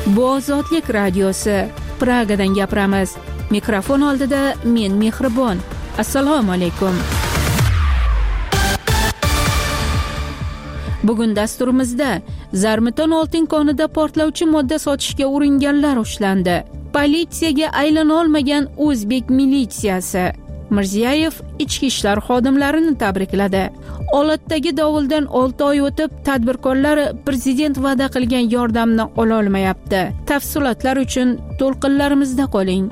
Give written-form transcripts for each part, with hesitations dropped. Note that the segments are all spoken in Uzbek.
Bu Ozodlik radiosi. Pragadan gapiramiz. Mikrofon oldida men Mehribon. Assalomu alaykum. Bugun dasturimizda Zarmiton oltin konida portlovchi modda sotishga uringanlar ushlandi. Politsiyaga aylana olmagan o'zbek militsiyasi. Mirziyoyev ichki ishlar xodimlarini tabrikladi. Olatdagi dovuldan 6 oy o'tib, tadbirkorlar prezident va'da qilgan yordamni ola olmayapti. Tafsilotlar uchun to'lqinlarimizda qoling.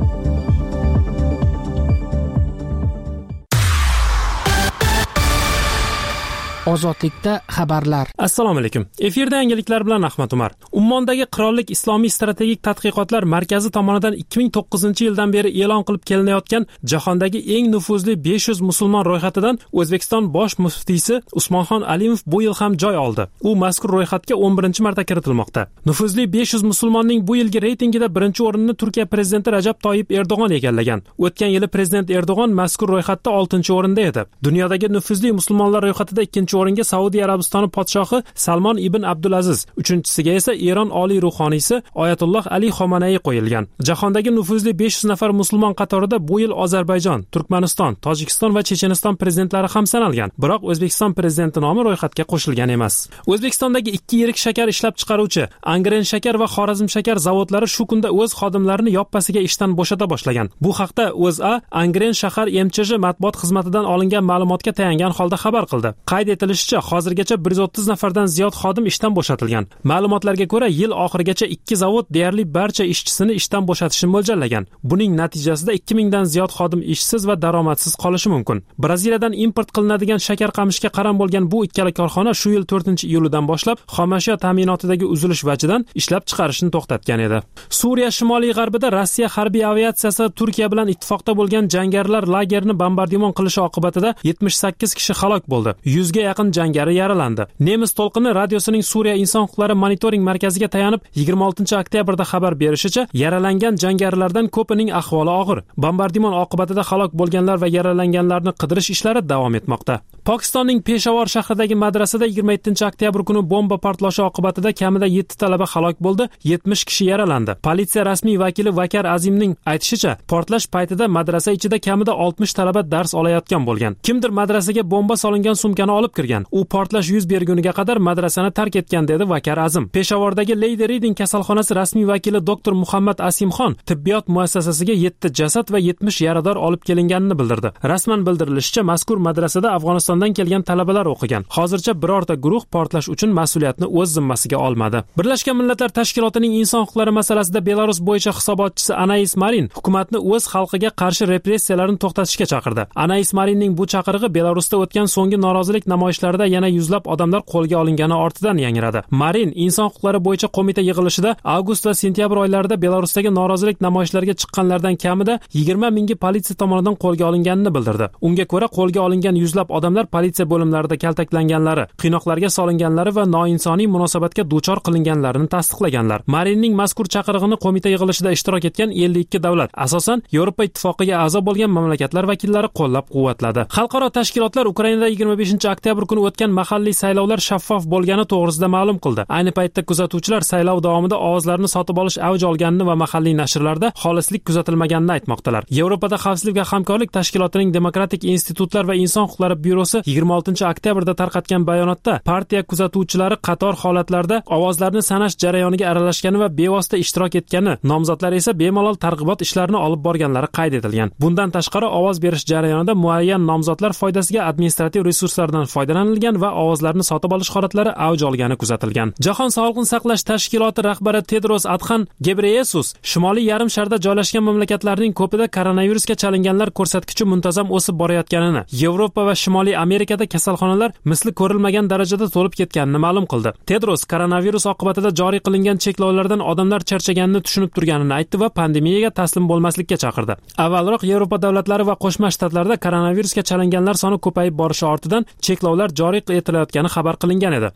Ozodlikda xabarlar. Assalomu alaykum. Efirda yangiliklar bilan Ahmad Umar. Ummondagi Qirollik Islomiy strategik tadqiqotlar markazi tomonidan 2009-yildan beri e'lon qilib kelinayotgan jahondagi eng nufuzli 500 musulmon ro'yxatidan O'zbekiston bosh muftiysi Usmonxon Alimov bu yil ham joy oldi. U mazkur ro'yxatga 11-marta kiritilmoqda. Nufuzli 500 musulmonning bu yilgi reytingida birinchi o'rinni Turkiya prezidenti Rajab Toyyib Erdo'g'on egallagan. O'tgan yili prezident Erdo'g'on mazkur ro'yxatda 6-o'rinda edi. Dunyodagi nufuzli musulmonlar ro'yxatida 2-o'ringa Saudiya Arabistoni podshohi Salmon ibn Abdulaziz, 3-siga esa Eron oliy ruhoniysi Oyatulloh Ali Xomanay qo'yilgan. Jahondagi nufuzli 500 nafar musulmon qatorida bu yil Ozarbayjon, Turkmaniston, Tojikiston va Checheniston prezidentlari ham sanalgan. Biroq O'zbekiston prezidenti nomi ro'yxatga qo'shilgan emas. O'zbekistondagi 2 yirik shakar ishlab chiqaruvchi Angren shakar va Xorazm shakar zavodlari shu kunda o'z xodimlarini yoppasiga ishdan bo'shata boshlagan. Bu haqda O'zA Angren shahar MChJ matbuot xizmatidan olingan ma'lumotga tayangan holda xabar qildi. Qayd etilishicha, hozirgacha 130 nafardan ziyod xodim ishdan bo'shatilgan. Ma'lumotlarga ko'ra, yil oxirigacha 2 zavod deyarli barcha ishchisini ishdan bo'shatishni mo'ljallagan. Buning natijasida 2000 dan ziyod xodim ishsiz va daromadsiz qolishi mumkin. Braziliyadan import qilinadigan shakar qamishga qaram bo'lgan bu ikkala korxona shu yil 4-iyulidan boshlab xomashyo ta'minotidagi uzilish vajidan ishlab chiqarishni to'xtatgan edi. Suriya shimoliy g'arbida Rossiya harbiy aviatsiyasi Turkiya bilan ittifoqda bo'lgan jangarilar lagerini bombardimon qilishi oqibatida 78 kishi halok bo'ldi. 100 ga yaqin jangari yaralandi. Nemis to'lqini radiosining Suriya inson huquqlari monitoring markaziga tayanib 26-oktyabrda xabar berishicha, yaralangan jangarilardan ko'pining ahvoli og'ir. Bombardimon oqibatida halok bo'lganlar va yaralanganlarni qidirish ishlari davom etmoqda. Pokistonning Peshawar shahridagi madrasada 27-oktyabr kuni bomba portlashi oqibatida kamida 7 talaba halok bo'ldi, 70 kishi yaralandi. Politsiya rasmiy vakili Vakar Azimning aytishicha, portlash paytida madrasa ichida kamida 60 talaba dars olayotgan bo'lgan. Kimdir madrasaga bomba solingan sumkani olib kirgan. U portlash yuz berguniga qadar madrasani tark etgan, dedi Vakar Azim. Peshavordagi Lady Reading kasalxonasi rasmiy vakili doktor Muhammad Asimxon tibbiyot muassasasiga 7 jasad va 70 yarador olib kelinganini bildirdi. Rasman bildirilishicha, mazkur madrasada Afg'onistondan kelgan talabalar o'qigan. Hozircha birorta guruh portlash uchun mas'uliyatni o'z zimmasiga olmadi. Birlashgan Millatlar Tashkilotining inson huquqlari masalasida Belarus bo'yicha hisobotchisi Anais Marin hukumatni o'z xalqiga qarshi repressiyalarni to'xtatishga chaqirdi. Anais Marinning bu chaqirig'i Belarusda o'tgan so'nggi norozilik namoyishlarida yana yuzlab odamlar qo'lga olingani ortidan yangradi. Marin inson huquqlari bo'yicha qo'mita yig'ilishida avgust va sentyabr oylarida Belarusdagi norozilik namoyishlariga chiqqanlardan kamida 20 mingi politsiya tomonidan qo'lga olinganini bildirdi. Unga ko'ra, qo'lga olingan yuzlab odamlar politsiya bo'limlarida kaltaklanganlari, qiynoqlarga solinganlari va noinsoniy munosabatga duchor qilinganlarini tasdiqlaganlar. Marinning mazkur chaqirig'ini qo'mita yig'ilishida ishtirok etgan 52 davlat, asosan Yevropa ittifoqiga a'zo bo'lgan mamlakatlar vakillari qo'llab-quvvatladi. Xalqaro tashkilotlar Ukrainada 25-oktyabr kuni o'tgan mahalliy saylovlar shaffof bo'lgani to'g'risida ma'lum qildi. Ayni paytda kuzatuvchilar saylov davomida ovozlarni sotib olish avj olganini va mahalliy nashrlarda xolislik kuzatilmaganini aytmoqdalar. Yevropada xavfsizlik va hamkorlik tashkilotining demokratik institutlar va inson huquqlari byurosi 26-oktyabrda tarqatgan bayonotda partiya kuzatuvchilari qator holatlarda ovozlarni sanash jarayoniga aralashgani va bevosita ishtirok etgani, nomzodlar esa bemalol targ'ibot ishlarini olib borganlari qayd etilgan. Bundan tashqari, ovoz berish jarayonida muayyan nomzodlar foydasiga administrativ resurslardan foydalanilgan va ovozlarni sotib olish holatlari avj olgani kuzatilgan. Jahon sog'liqni saqlash tashkiloti rahbari Tedros Adhanom Ghebreyesus Shimoliy yarim sharda joylashgan mamlakatlarning ko'pida koronavirusga chalinganlar ko'rsatkichi muntazam o'sib borayotganini, Yevropa va Shimoliy Amerikada kasalxonalar misli ko'rilmagan darajada to'lib ketganini ma'lum qildi. Tedros koronavirus oqibatida joriy qilingan cheklovlardan odamlar charchaganini tushunib turganini aytdi va pandemiyaga taslim bo'lmaslikka chaqirdi. Avvalroq Yevropa davlatlari va Qo'shma Shtatlarda koronavirusga chalinganlar soni ko'payib borishi ortidan cheklovlar joriy etilayotgani xabar qilingan edi.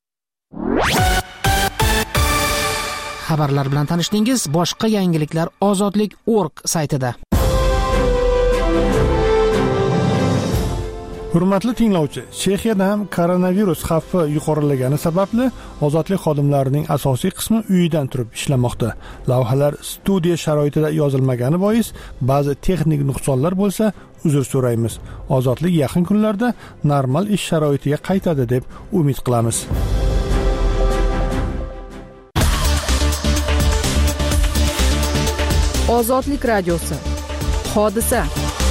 Xabarlar bilan tanishdingiz. Boshqa yangiliklar ozodlik.org saytida. Hurmatli tinglovchi, Chexiyada ham koronavirus xavfi yuqorilagani sababli ozodlik xodimlarining asosiy qismi uyidan turib ishlamoqda. Lavhalar studiya sharoitida yozilmagani bois ba'zi texnik nuqsonlar bo'lsa, uzr so'raymiz. Ozodlik yaqin kunlarda normal ish sharoitiga qaytadi deb umid qilamiz. Ozodlik radiosi. Hodisa.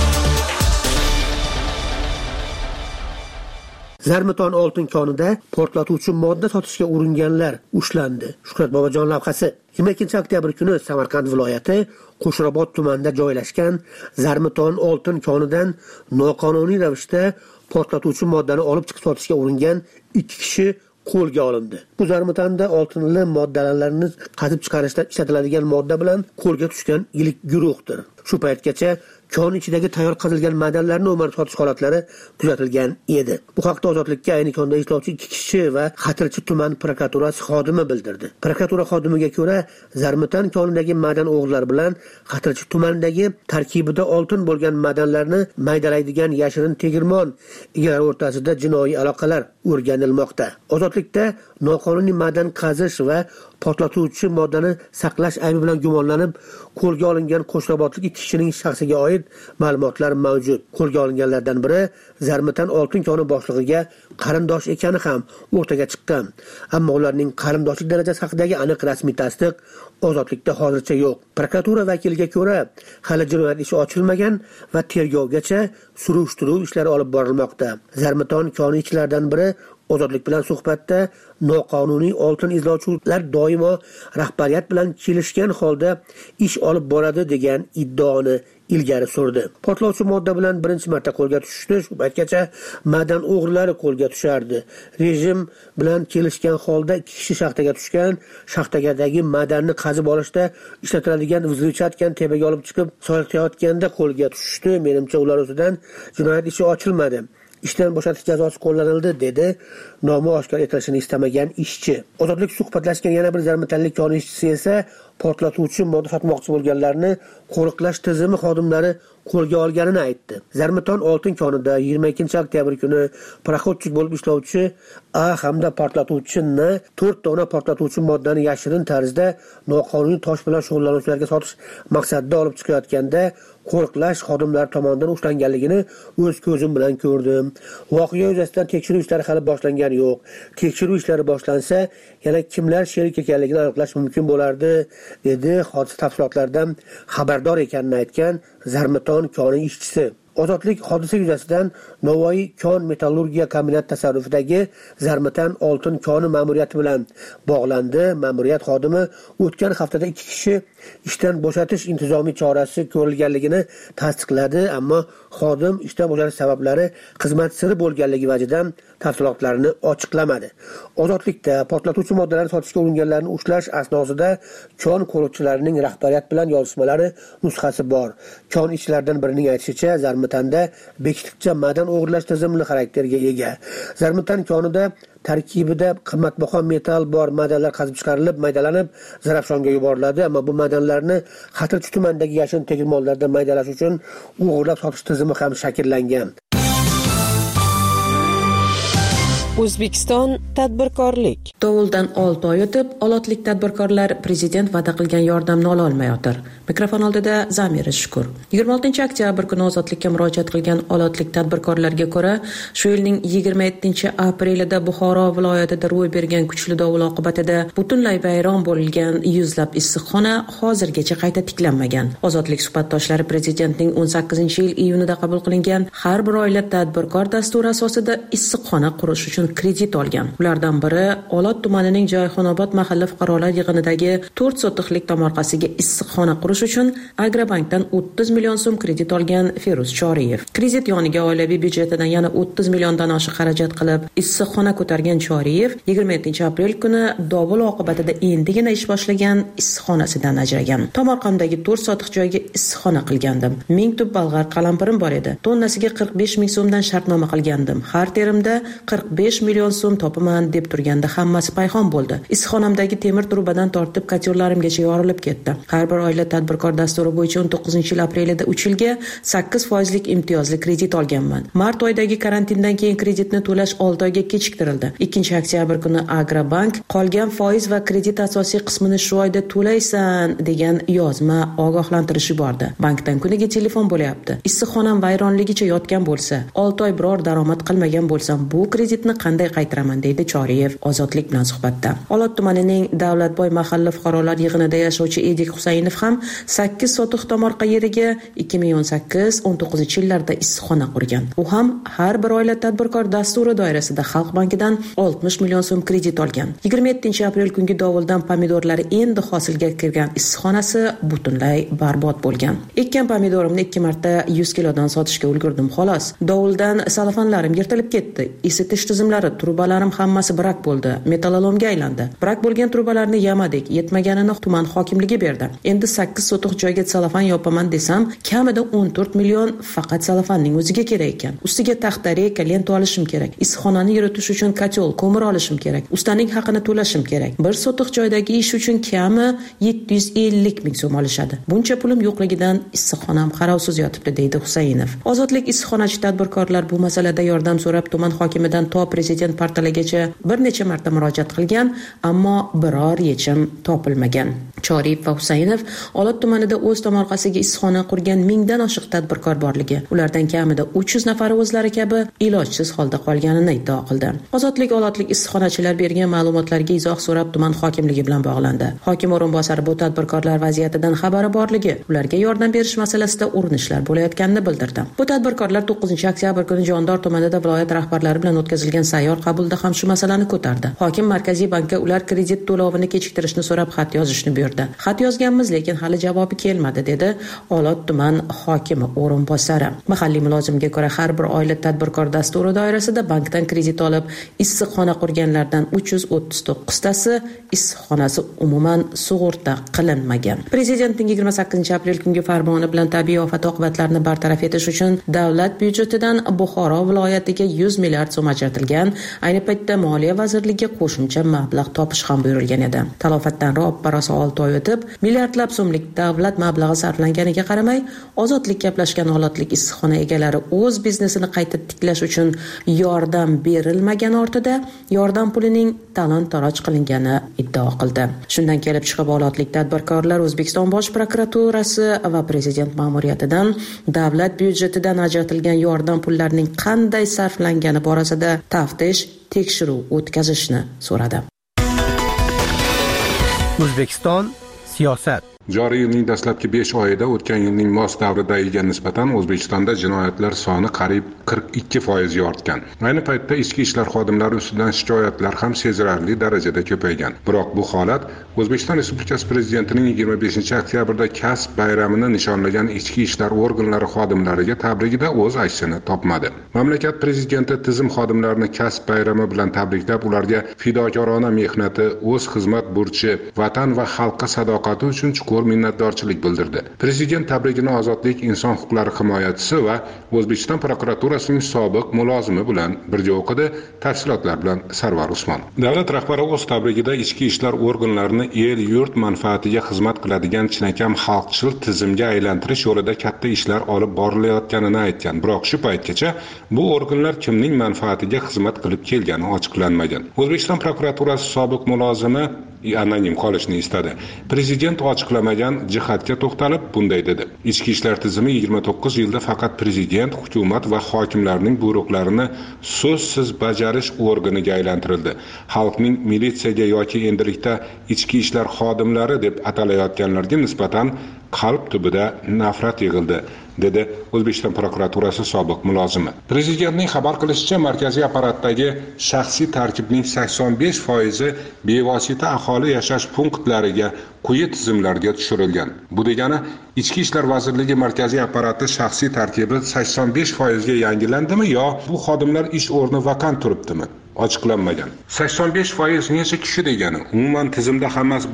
Zarmiton oltin konida portlatuvchi modda sotishga uringanlar ushlandi. Shuhrat Bobojon lavhasi. 22-oktyabr kuni Samarqand viloyati Qo'shrobod tumanida joylashgan Zarmiton oltin konidan noqonuniy ravishda portlatuvchi moddani olib chiqib sotishga uringan 2 kishi qo'lga olindi. Bu Zarmitonda oltinli moddalarni qazib chiqarishda ishlatiladigan modda bilan qo'lga tushgan ilk guruhdir. Shu paytgacha kon ichidagi tayyor qazilgan madanlarni o'marib sotish holatlari kuzatilgan edi. Bu haqda Ozodlikka ayni konda ishlovchi 2 kishi va Xatirchi tuman prokuraturasi xodimi bildirdi. Prokuratura xodimiga ko'ra, Zarmiton konidagi madan o'g'rilar bilan Xatirchi tumanidagi tarkibida oltin bo'lgan madanlarni maydalaydigan yashirin tegirmon egalari o'rtasida jinoiy aloqalar o'rganilmoqda. Ozodlikda noqonuniy madan qazish va portlatuvchi moddani saqlash aybi bilan gumonlanib qo'lga olingan Qo'shrobodlik 2 kishining shaxsiga oid ma'lumotlar mavjud. Qo'lga olinganlardan biri Zarmiton oltin koni boshlig'iga qarindosh ekani ham o'rtaga chiqqan. Ammo ularning qarindoshlik darajasi haqidagi aniq rasmiy tasdiq Ozodlikda hozircha yo'q. Prokuratura vakiliga ko'ra, hali jinoyat ishi ochilmagan va tergovgacha surishtiruv ishlari olib borilmoqda. Zarmiton koni ishchilaridan biri Ozodlik bilan suhbatda noqonuniy oltin izlovchilar doimo rahbariyat bilan kelishgan holda ish olib boradi degan iddaoni ilgari surdi. Portlovchi modda bilan birinchi marta qo'lga tushdi. Shu paytgacha madan o'g'rilari qo'lga tushardi. Rejim bilan kelishgan holda 2 kishi shaxtaga tushgan. Shaxtagadagi madanni qazib olishda ishlatiladigan vzlyuchatkan tepaga olib chiqib soyiltayotganda qo'lga tushdi. Menimcha ular ustidan jinoyat ishi ochilmadi. Ishdan bo'shatish jazosi qo'llanildi, dedi nomi oshkor etilishini istamagan ishchi. Ozodlik suhbatlashgan yana bir zarmitonlik koni ishchisi esa portlatuvchi modda sotmoqchi bo'lganlarni qo'riqlash tizimi xodimlari qo'lga olganini aytdi. Zarmiton oltin konida 22-oktyabr kuni paraxodchik bo'lib ishlovchi A hamda portlatuvchi N 4 dona portlatuvchi moddani yashirin tarzda noqonuniy tosh bilan shug'ullanuvchilarga sotish maqsadida olib chiqayotganda qo'riqlash xodimlari tomonidan ushlanganligini o'z ko'zim bilan ko'rdim. Voqea yuzasidan tekshiruv ishlari hali boshlangan yo'q. Tekshiruv ishlari boshlansa, yana kimlar sherik ekanligini aniqlash mumkin bo'lardi, dedi hodisa tafsilotlaridan xabardor ekanini aytgan Zarmiton koni ishchisi. Ozodlik hodisa yuzasidan Navoiy kon metallurgiya kombinati tasarrufidagi Zarmiton oltin koni ma'muriyati bilan bog'landi. Ma'muriyat xodimi o'tgan haftada 2 kishi ishdan bo'shatish intizomiy chorasi ko'rilganligini tasdiqladi, ammo xodim ishdan bo'shatish sabablari xizmat siri bo'lganligi vajidan tafsilotlarini ochiqlamadi. Ozodlikda portlatuvchi moddalarni sotishga uringanlarni ushlash asnosida kon qo'riqchilarining rahbariyat bilan yozishmalari nusxasi bor. Kon ishchilaridan birining aytishicha, Zarmitonda bekitiqcha madan o'g'irlash tizimli xarakterga ega. Zarmiton konida tarkibida qimmatbaho metall bor madanlar qazib chiqarilib, maydalanib Zarafshonga yuboriladi, ammo bu madanlarni Xatirchi tumanidagi yashin tegirmonlarda maydalash uchun o'g'irlab sotish tizimi ham shakllangan. O'zbekiston tadbirkorlik. Dovuldan 6 oy o'tib, olotlik tadbirkorlar prezident va'da qilgan yordamni ola olmayotir. Mikrofon oldida Zamira Shukur. 26-oktyabr kuni Ozodlikka murojaat qilgan olotlik tadbirkorlarga ko'ra, shu yilning 27-aprelida Buxoro viloyatida ro'y bergan kuchli dovul oqibatida butunlay vayron bo'lgan yuzlab issiqxona hozirgacha qayta tiklanmagan. Ozodlik suhbatdoshlari prezidentning 18-yil iyunida qabul qilingan har bir oila tadbirkor dasturi asosida issiqxona qurish uchun kredit olgan. Ulardan biri Olot tumanining Joyxonobod mahalla fuqarolar yig'inidagi 4 sotixlik tomorqasiga issiqxona qurish uchun Agrobankdan 30 million so'm kredit olgan Feruz Choriyev. Kredit yoniga oilaviy byudjetidan yana 30 milliondan oshiq xarajat qilib issiqxona ko'targan Choriyev 27-aprel kuni dovul oqibatida endigina ish boshlagan issiqxonasidan ajragan. Tomorqamdagi 4 sotix joyga issiqxona qilgandim. 1000 tub bolg'ar qalampirim bor edi. Tonnasiga 45 ming so'mdan shartnoma qilgandim. Har terimda 45 million so'm topaman deb turganda hammasi payhon bo'ldi. Issiqxonamdagi temir trubadan tortib kotyorlarimgacha yorilib ketdi. Har bir oila tadbirkor dasturi bo'yicha 19-yil aprelida 3 yilga 8% imtiyozli kredit olganman. Mart oyidagi karantindan keyin kreditni to'lash 6 oyga kechiktirildi. 2-oktyabr kuni Agrobank qolgan foiz va kredit asosiy qismini shu oyda to'laysan degan yozma ogohlantirish yubordi. Bankdan kuniga telefon bo'lyapti. Issiqxonam vayronligicha yotgan bo'lsa, 6 oy biror daromad qilmagan bo'lsam, bu kreditni qanday qaytaraman, deydi Choriyev Ozodlik bilan suhbatda. Olot tumanining Davlatboy mahalla fuqarolar yig'inida yashovchi Edik Husaynov ham 8 sotix tomorqa yeriga 2018-19 yillarda issiqxona qurgan. U ham har bir oila tadbirkor dasturi doirasida Xalq bankidan 60 million so'm kredit olgan. 27-aprel kungi dovuldan pomidorlari endi hosilga kirgan issiqxonasi butunlay barbod bo'lgan. Ekkan pomidorimni 2 marta 100 kilodan sotishga ulgurdim xolos. Dovuldan salafanlarim yirtilib ketdi. Isitish tizimlari, trubalarim hammasi brak bo'ldi. Metallolomga aylandi. Brak bo'lgan trubalarni yamadik. Yetmaganini tuman hokimligi berdi. Endi 8 sotix joyga salafan yopaman desam, kamida 14 million faqat salafanning o'ziga kerak ekan. Ustiga taxta, reyka, lenta olishim kerak. Issiqxonani yuritish uchun kotel, ko'mir olishim kerak. Ustaning haqini to'lashim kerak. 1 sotix joydagi ish uchun kami 750 ming so'm olishadi. Buncha pulim yo'qligidan issiqxonam qarovsiz yotibdi, deydi Husaynov. Ozodlik issiqxonachi tadbirkorlar bu masalada yordam so'rab tuman hokimidan to prezident portaligacha bir necha marta murojaat qilgan, ammo biror yechim topilmagan. Choriyev va Husaynov Olot tumanida o'z tomorqasiga issiqxona qurgan 1000 dan oshiq tadbirkor borligi, ulardan kamida 300 nafari o'zlari kabi ilojsiz holda qolganini iddao qildi. Ozodlik Olotlik issiqxonachilar bergan ma'lumotlarga izoh so'rab tuman hokimligi bilan bog'landi. Hokim o'rinbosari bu tadbirkorlar vaziyatidan xabari borligi, ularga yordam berish masalasida urinishlar bo'layotganini bildirdi. Bu tadbirkorlar 9-oktyabr kuni Jondor tumanida viloyat rahbarlari bilan o'tkazilgan sayyor qabulda ham shu masalani ko'tardi. Hokim Markaziy bankka ular kredit to'lovini kechiktirishni so'rab xat yozishni buyurdi. Xat yozganmiz, lekin hali javobi kelmadi, dedi Olot tuman hokimi o'rinbosari. Mahalliy mulozimga ko'ra, har bir oila tadbirkor dasturi doirasida bankdan kredit olib, issiqxona qurganlardan 339 tasi issiqxonasi umuman sug'urta qilinmagan. Prezidentning 28-aprel kungi farmoni bilan tabiiy ofat oqibatlarini bartaraf etish uchun davlat byudjetidan Buxoro viloyatiga 100 milliard so'm ajratilgan. Ayni paytda Moliya vazirligiga qo'shimcha mablag' topish ham buyurilgan edi. Talofatdan ro'paraso 6 oy o'tib, milliardlab so'mlik davlat mablag'i sarflanganiga qaramay, ozodlik gaplashgan Olotlik issiqxona egalari o'z biznesini qayta tiklash uchun yordam berilmagan ortida yordam pulining talon-taroj qilingani iddao qildi. Shundan kelib chiqib Olotlik tadbirkorlar O'zbekiston Bosh prokuraturasi va prezident ma'muriyatidan davlat byudjetidan ajratilgan yordam pullarining qanday sarflangani borasida taftish, tekshiruv o'tkazishni so'radi. O'zbekiston siyosat. Joriy yilning dastlabki 5 oyida o'tgan yilning mos davridagiga nisbatan O'zbekistonda jinoyatlar soni qariyb 42% ortgan. Ayni paytda ichki ishlar xodimlari ustidan shikoyatlar ham sezilarli darajada ko'paygan. Biroq bu holat O'zbekiston Respublikasi Prezidentining 25-oktyabrda kasb bayramini nishonlagan ichki ishlar organlari xodimlariga tabrigida o'z aksini topmadi. Mamlakat prezidenti tizim xodimlarini kasb bayrami bilan tabriklab, ularga fidokorona mehnati, o'z xizmat burchi, vatan va xalqqa sadoqati uchun chuqur minnatdorchilik bildirdi. Prezident tabrigini Ozodlik inson huquqlari himoyachisi va O'zbekiston prokuraturasining sobiq mulozimi bilan birga o'qidi. Tafsilotlar bilan Sarvar Usmon. Davlat rahbari o'z tabrigida ichki ishlar organlarini el-yurt manfaatiga xizmat qiladigan chinakam xalqchil tizimga aylantirish yo'lida katta ishlar olib borilayotganini aytgan. Biroq shu paytgacha bu organlar kimning manfaatiga xizmat qilib kelgani ochiqlanmagan. O'zbekiston prokuraturasi sobiq mulozimi anonim qolishni istadi. Prezident ochiqlamagan jihatga to'xtalib bunday dedi: Ichki ishlar tizimi 29 yilda faqat prezident, hukumat va hokimlarning buyruqlarini so'zsiz bajarish organiga aylantirildi. Xalqning militsiyaga yoki endilikda ichki ishlar xodimlari deb atalayotganlarga nisbatan qalb tubida nafrat yig'ildi, dedi O'zbekiston prokuraturasi sobiq mulozimi. Prezidentning xabar qilishicha, markaziy apparatdagi shaxsiy tarkibning 85% bevosita aholi yashash punktlariga, quyi tizimlarga tushirilgan. Bu degani, Ichki ishlar vazirligi markaziy apparati shaxsiy tarkibi 85% ga yangilandimi yo bu xodimlar ish o'rni vakant turibdimi? Ochiqlanmagan. 85% necha kishi degani? Umuman tizimda hammasi bo'lib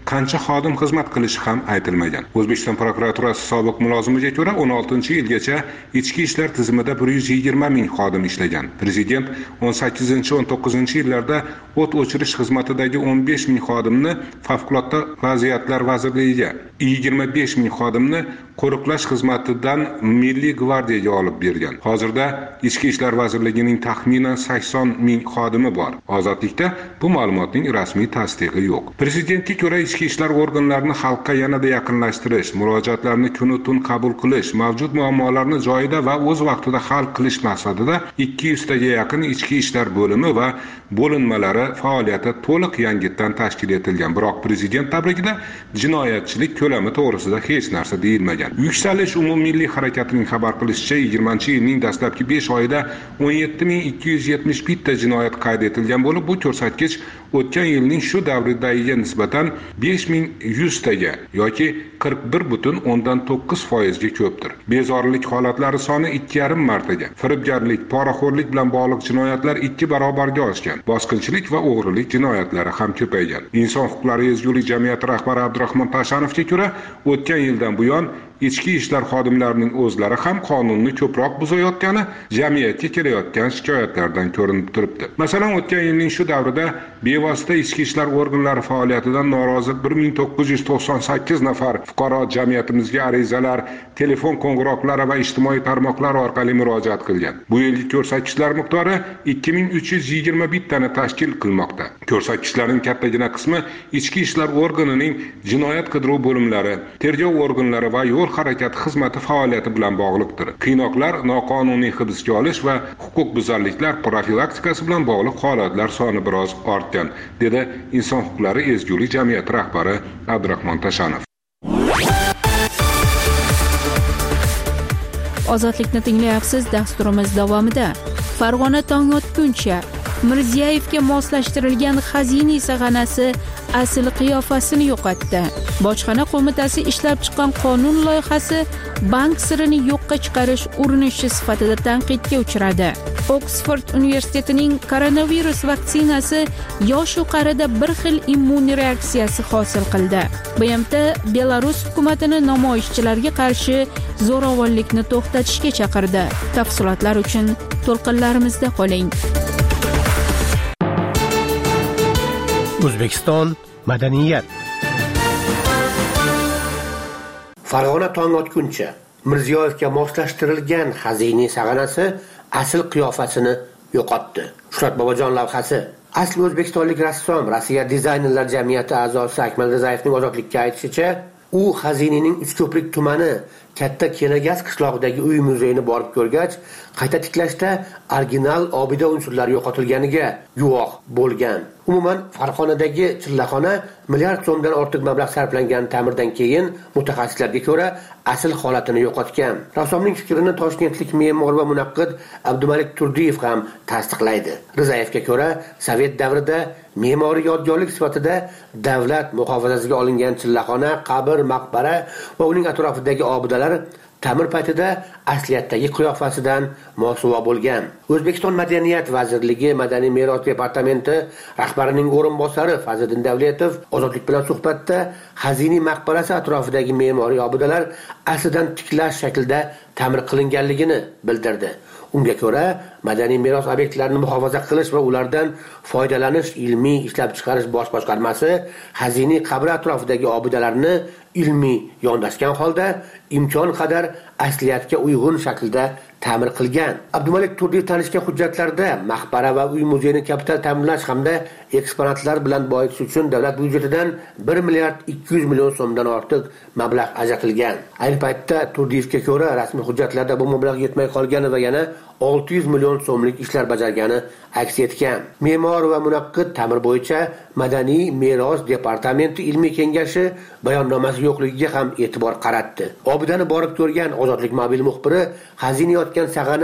qancha xodim xizmat qilishi ham aytilmagan. O'zbekiston prokuraturasi sobiq mulozimiga ko'ra 16-yilgacha ichki ishlar tizimida 120 ming xodim ishlagan. Prezident 18-19 yillarda o't o'chirish xizmatidagi 15 ming xodimni favqulodda vaziyatlar vazirligiga, 25 ming xodimni qo'riqlash xizmatidan Milliy gvardiyaga olib bergan. Hozirda Ichki ishlar vazirligining taxminan 80 ming xodimi bor. Ozodlikda bu ma'lumotning rasmiy tasdig'i yo'q. Prezidentga ko'ra ichki ishlar organlarini xalqqa yanada yaqinlashtirish, murojaatlarni kun-tun qabul qilish, mavjud muammolarni joyida va o'z vaqtida hal qilish maqsadida 200 taga yaqin ichki ishlar bo'limi va bo'linmalari faoliyati to'liq yangitdan tashkil etilgan. Biroq prezident tabrigida jinoyatchilik ko'lami to'g'risida hech narsa deyilmagan. Yuksalish umummilliy harakatining xabar qilishicha 20-yilning dastlabki 5 oyida 17271 ta jinoyat qayd etilgan bo'lib, bu ko'rsatkich o'tgan yilning shu davridagiga nisbatan 5100 taga yoki 41,9% ga ko'pdir. Bezorilik holatlari soni 2,5 martaga, firibgarlik, poraxo'rlik bilan bog'liq jinoyatlar 2 barobarga oshgan. Bosqinchilik va o'g'rilik jinoyatlari ham ko'paygan. Inson huquqlari ezgulik jamiyati rahbari Abdurahmon Tashanovga ko'ra, o'tgan yildan buyon ichki ishlar xodimlarining o'zlari ham qonunni ko'proq buzayotgani jamiyatga kelayotgan shikoyatlardan ko'rinib turibdi. Masalan, o'tgan yilning shu davrida bevosita ichki ishlar organlari faoliyatidan norozi 1998 nafar fuqaro jamiyatimizga arizalar, telefon qo'ng'iroqlari va ijtimoiy tarmoqlar orqali murojaat qilgan. Bu yilgi ko'rsatkichlar miqdori 2321 tani tashkil qilmoqda. Ko'rsatkichlarning kattagina qismi ichki ishlar organining jinoyat qidiruv bo'limlari, tergov organlari va yo'l harakati xizmati faoliyati bilan bog'liqdir. Qiynoqlar, noqonuniy hibsga olish va huquqbuzarliklar profilaktikasi bilan bog'liq holatlar soni biroz ortgan, dedi Inson huquqlari ezgulik jamiyati rahbari Abdurahmon Tashanov. Ozodlikni tinglayapsiz. Dasturimiz davomida Farg'ona tong otguncha Mirziyevga moslashtirilgan xazina sag'anasi asl qiyofasini yo'qotdi. Bojxona qo'mitasi ishlab chiqqan qonun loyihasi bank sirini yo'qqa chiqarish urinishi sifatida tanqidga uchradi. Oksford universitetining koronavirus vaksinasi yosh u qarida bir xil immun reaksiyasi hosil qildi. BMT Belarus hukumatini namoyishchilarga qarshi zo'ravonlikni to'xtatishga chaqirdi. Tafsilotlar uchun to'lqinlarimizda qoling. O'zbekiston madaniyat. Farg'ona tong otguncha Mirziyevga moslashtirilgan xazina sag'anasi asl qiyofasini yo'qotdi. Shuhrat Bobojon lavhasi. Asli o'zbekistonlik rassom, Rossiya dizaynerlar jamiyati a'zosi Akmal Rizayevning ozodlikka aytishicha, u xazinaning Uchko'prik tumani Katta Kenagaz qishlog'idagi uy muzeyini borib ko'rgach, qayta tiklashda original obida unsurlari yo'qotilganiga guvoh bo'lgan. Umuman Farg'onadagi chillaxona milliard so'mdan ortiq mablag' sarflangan ta'mirdan keyin mutaxassislarga ko'ra asl holatini yo'qotgan. Rassomning fikrini toshkentlik me'mor va munaqqid Abdumalik Turdiyev ham tasdiqlaydi. Rizayevga ko'ra, Sovet davrida me'moriy yodgorlik sifatida davlat muhofazasiga olingan chillaxona, qabr, maqbara va uning atrofidagi obidalar ta'mir paytida asliyatdagi qiyofasidan mosuvo bo'lgan. O'zbekiston Madaniyat vazirligi Madaniy meros departamenti rahbarining o'rinbosari Fazliddin Davletov Ozodlik bilan suhbatda xazina maqbarasi atrofidagi me'moriy obidalar aslidan tiklash shaklida ta'mir qilinganligini bildirdi. Unga ko'ra, madaniy meros obyektlarini muhofaza qilish va ulardan foydalanish ilmiy ishlab chiqarish bosh boshqarmasi xazina qabri atrofidagi obidalarni ilmiy yondashgan holda imkon qadar asliyatga uyg'un shaklda ta'mir qilgan. Abdumalik Turdiyev tanishgan hujjatlarda maqbara va uy muzeyini kapital ta'mirlash hamda eksponatlar bilan boyitish uchun davlat byudjetidan 1 milliard 200 million so'mdan ortiq mablag' ajratilgan. Ayni paytda Turdiyevga ko'ra rasmiy hujjatlarda bu mablag' yetmay qolgani va yana 600 million so'mlik ishlar bajargani aks etgan. Me'mor va munaqqid ta'mir bo'yicha Madaniy meros departamenti ilmiy kengashi bayonnomasi yo'qligiga ham e'tibor qaratdi. Obidani borib ko'rgan Ozodlik mobil muxbiri xazina yotgan sag'ana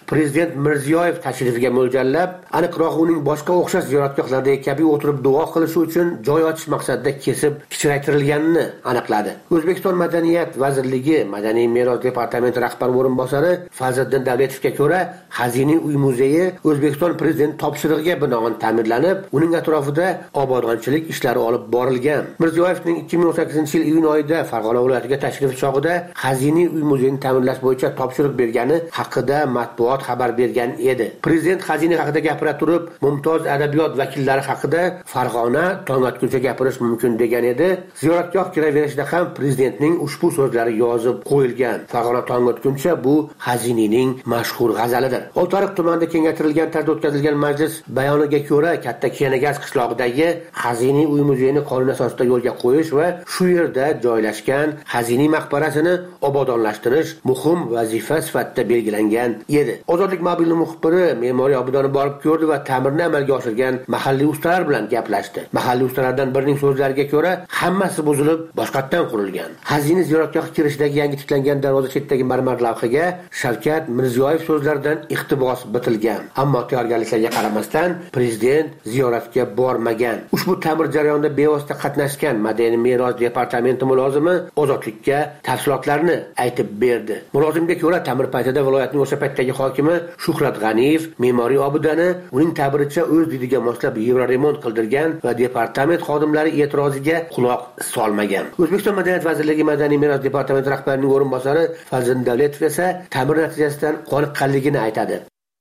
prezident Mirziyoyev tashrifiga mo'ljallab, aniqroq uning boshqa o'xshash ziyoratgohlardagi kabi o'tirib duo qilishi uchun joy ochish maqsadida kesib kichraytirilganini aniqladi. O'zbekiston Madaniyat vazirligi Madaniy meros departamenti rahbar o'rinbosari Fazliddin Davletovga ko'ra, Xazina uy muzeyi O'zbekiston prezidenti topshirig'iga binoan ta'mirlanib, uning atrofida obodonchilik ishlari olib borilgan. Mirziyoyevning 2018-yil iyun oyida Farg'ona viloyatiga tashrifi chog'ida Xazina uy muzeyini ta'mirlash bo'yicha topshiriq bergani haqida matbuot xabar bergan edi. Prezident xazina haqida gapira turib, mumtoz adabiyot vakillari haqida Farg'ona tong otguncha gapirish mumkin degan edi. Ziyoratgoh kiraverishida ham prezidentning ushbu so'zlari yozib qo'yilgan. Farg'ona tong otguncha bu Xazinaning mashhur g'azalidir. Oltiariq tumanida kengaytirilgan tarzda o'tkazilgan majlis bayoniga ko'ra, Katta Kenagaz qishlog'idagi Xazina uy muzeyini qonun asosida yo'lga qo'yish va shu yerda joylashgan Xazina maqbarasini obodonlashtirish muhim vazifa sifatida belgilangan edi. Ozodlik mobil muxbiri me'moriy obodani borib ko'rdi va ta'mirni amalga oshirgan mahalliy ustalar bilan gaplashdi. Mahalliy ustalardan birining so'zlariga ko'ra, hammasi buzilib, boshqatdan qurilgan. Xazina ziyoratgohi kirishidagi yangi tiklangan darvoza chetidagi marmar lavhaga Shavkat Mirziyoyev so'zlaridan iqtibos bitilgan. Ammo tayyorgarliklarga qaramasdan prezident ziyoratga bormagan. Ushbu ta'mir jarayonida bevosita qatnashgan Madaniy meros departamenti mulozimi Ozodlikka tafsilotlarni aytib berdi. Mulozimga ko'ra, ta'mir paytida viloyatning o'sha paytdagi hokimi Shuhrat G'aniyev me'moriy obidani uning ta'biricha o'z didiga moslab yevroremont qildirgan va departament xodimlari e'tiroziga quloq solmagan. O'zbekiston Madaniyat vazirligi Madaniy meros departamenti rahbarining o'rinbosari Fazliddin Davletov esa ta'mir natijasidan qoniqqanligini aytadi.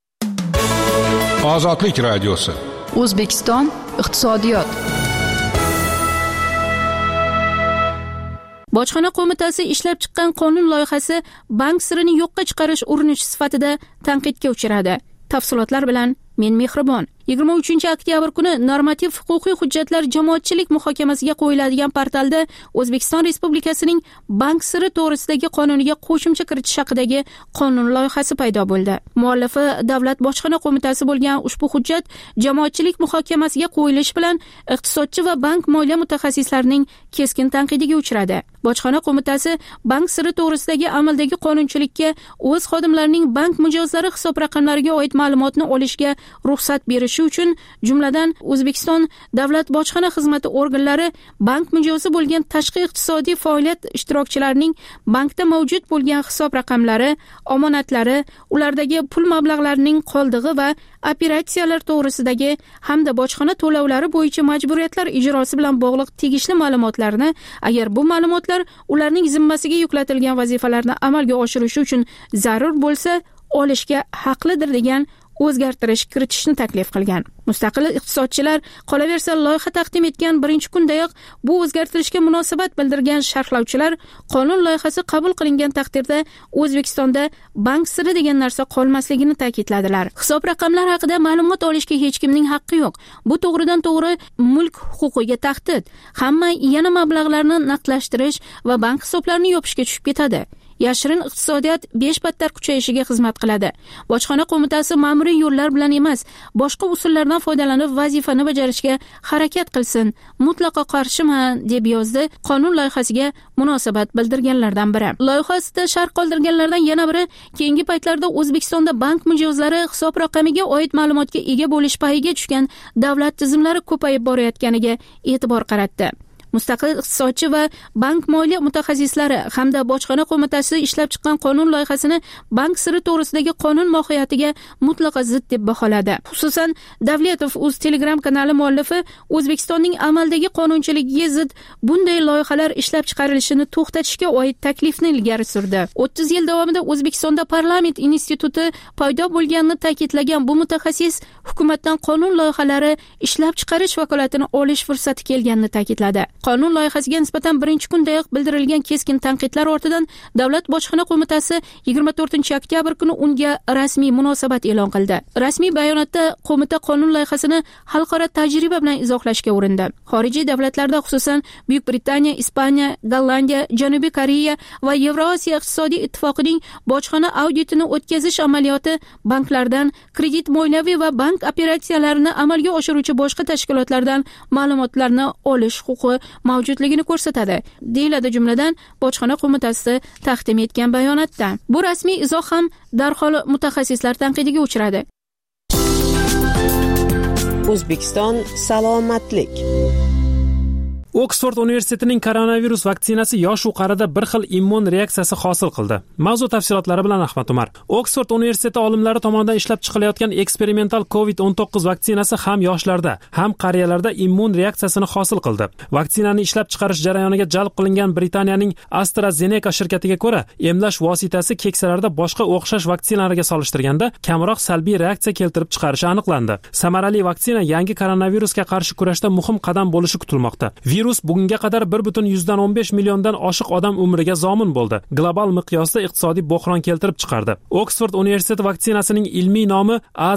Ozodlik radiosi. O'zbekiston iqtisodiyot. Bojxona qo'mitasi ishlab chiqqan qonun loyihasi bank sirini yo'qqa chiqarish urinishi sifatida tanqidga uchradi. Tafsilotlar bilan men Mehribon. 23-oktyabr kuni normativ huquqiy hujjatlar jamoatchilik muhokamasiga qo'yiladigan portalda O'zbekiston Respublikasining bank siri to'g'risidagi qonuniga qo'shimcha kiritish haqidagi qonun loyihasi paydo bo'ldi. Muallifi Davlat bojxona qo'mitasi bo'lgan ushbu hujjat jamoatchilik muhokamasiga qo'yilishi bilan iqtisodchi va bank moliya mutaxassislarining keskin tanqidiga uchradi. Bojxona qo'mitasi bank siri to'g'risidagi amaldagi qonunchilikka o'z xodimlarining bank mijozlari hisob raqamlariga oid ma'lumotni olishga ruxsat berishi uchun, jumladan O'zbekiston Davlat bojxona xizmati organlari bank mijozi bo'lgan tashqi iqtisodiy faoliyat ishtirokchilarining bankda mavjud bo'lgan hisob raqamlari, omonatlari, ulardagi pul mablag'larining qoldig'i va operatsiyalar to'g'risidagi hamda bojxona to'lovlari bo'yicha majburiyatlar ijrosi bilan bog'liq tegishli ma'lumotlarni, agar bu ma'lumotlar ularning zimmasiga yuklatilgan vazifalarni amalga oshirishi uchun zarur bo'lsa, olishga haqlidir degan o'zgartirish kiritishni taklif qilgan. Mustaqil iqtisodchilar qolaversa loyiha taqdim etgan birinchi kundayoq bu o'zgartirishga munosabat bildirgan sharhlovchilar qonun loyihasi qabul qilingan taqdirda O'zbekistonda bank siri degan narsa qolmasligini ta'kidladilar. Hisob raqamlari haqida ma'lumot olishga hech kimning haqqi yo'q. Bu to'g'ridan to'g'ri mulk huquqiga tahdid. Hamma yana mablag'larni naqdlashtirish va bank hisoblarini yopishga tushib ketadi. Yashirin iqtisodiyot 5 battar kuchayishiga xizmat qiladi. Bojxona qo'mitasi ma'muriy yo'llar bilan emas, boshqa usullardan foydalanib vazifani bajarishga harakat qilsin. Mutlaqo qarshiman, deb yozdi qonun loyihasiga munosabat bildirganlardan biri. Loyihasida sharh qoldirganlardan yana biri keyingi paytlarda O'zbekistonda bank mijozlari hisob raqamiga oid ma'lumotga ega bo'lish payiga tushgan davlat tizimlari ko'payib borayotganiga e'tibor qaratdi. Mustaqil iqtisodchi va bank moliya mutaxassislari hamda bojxona qo'mitasi ishlab chiqqan qonun loyihasini bank siri to'g'risidagi qonun mohiyatiga mutlaqo zid deb baholadi. Xususan, Davletov o'z Telegram kanali muallifi O'zbekistonning amaldagi qonunchiligiga zid bunday loyihalar ishlab chiqarilishini to'xtatishga oid taklifni ilgari surdi. 30 yil davomida O'zbekistonda parlament instituti paydo bo'lganini ta'kidlagan bu mutaxassis hukumatdan qonun loyihalari ishlab chiqarish vakolatini olish fursati kelganini ta'kidladi. Qonun loyihasiga nisbatan birinchi kundayoq bildirilgan keskin tanqidlar ortidan Davlat bojxona qo'mitasi 24-oktyabr kuni unga rasmiy munosabat e'lon qildi. Rasmiy bayonotda qo'mita qonun loyihasini xalqaro tajriba bilan izohlashga urindi. Xorijiy davlatlarda, xususan Buyuk Britaniya, Ispaniya, Gollandiya, Janubiy Koreya va Yevrosiyo iqtisodiy ittifoqining bojxona auditini o'tkazish amaliyoti banklardan kredit moliyaviy va bank bank operatsiyalarini amalga oshiruvchi boshqa tashkilotlardan ma'lumotlarni olish huquqi mavjudligini ko'rsatadi, deyiladi jumladan bojxona qo'mitasi taqdim etgan bayonotda. Bu rasmiy izoh ham darhol mutaxassislar tanqidiga uchradi. O'zbekiston salomatlik. Oksford universitetining koronavirus vaksinasi yosh-u qarida bir xil immun reaksiyasi hosil qildi. Mavzu tafsilotlari bilan Ahmad Umar. Oksford universiteti olimlari tomonidan ishlab chiqilayotgan eksperimental COVID-19 vaksinasi ham yoshlarda, ham qariyalarda immun reaksiyasini hosil qildi. Vaksinani ishlab chiqarish jarayoniga jalb qilingan Britaniyaning AstraZeneca shirkatiga ko'ra, emlash vositasi keksalarda boshqa o'xshash vaksinalarga solishtirganda kamroq salbiy reaksiya keltirib chiqarishi aniqlandi. Samarali vaksina yangi koronavirusga qarshi kurashda muhim qadam bo'lishi kutilmoqda. Virus bugunga qadar 1,15 milliondan oshiq odam umriga zomin bo'ldi. Global miqyosda iqtisodiy bo'hron keltirib chiqardi. Oksford universiteti vaksinasining ilmiy nomi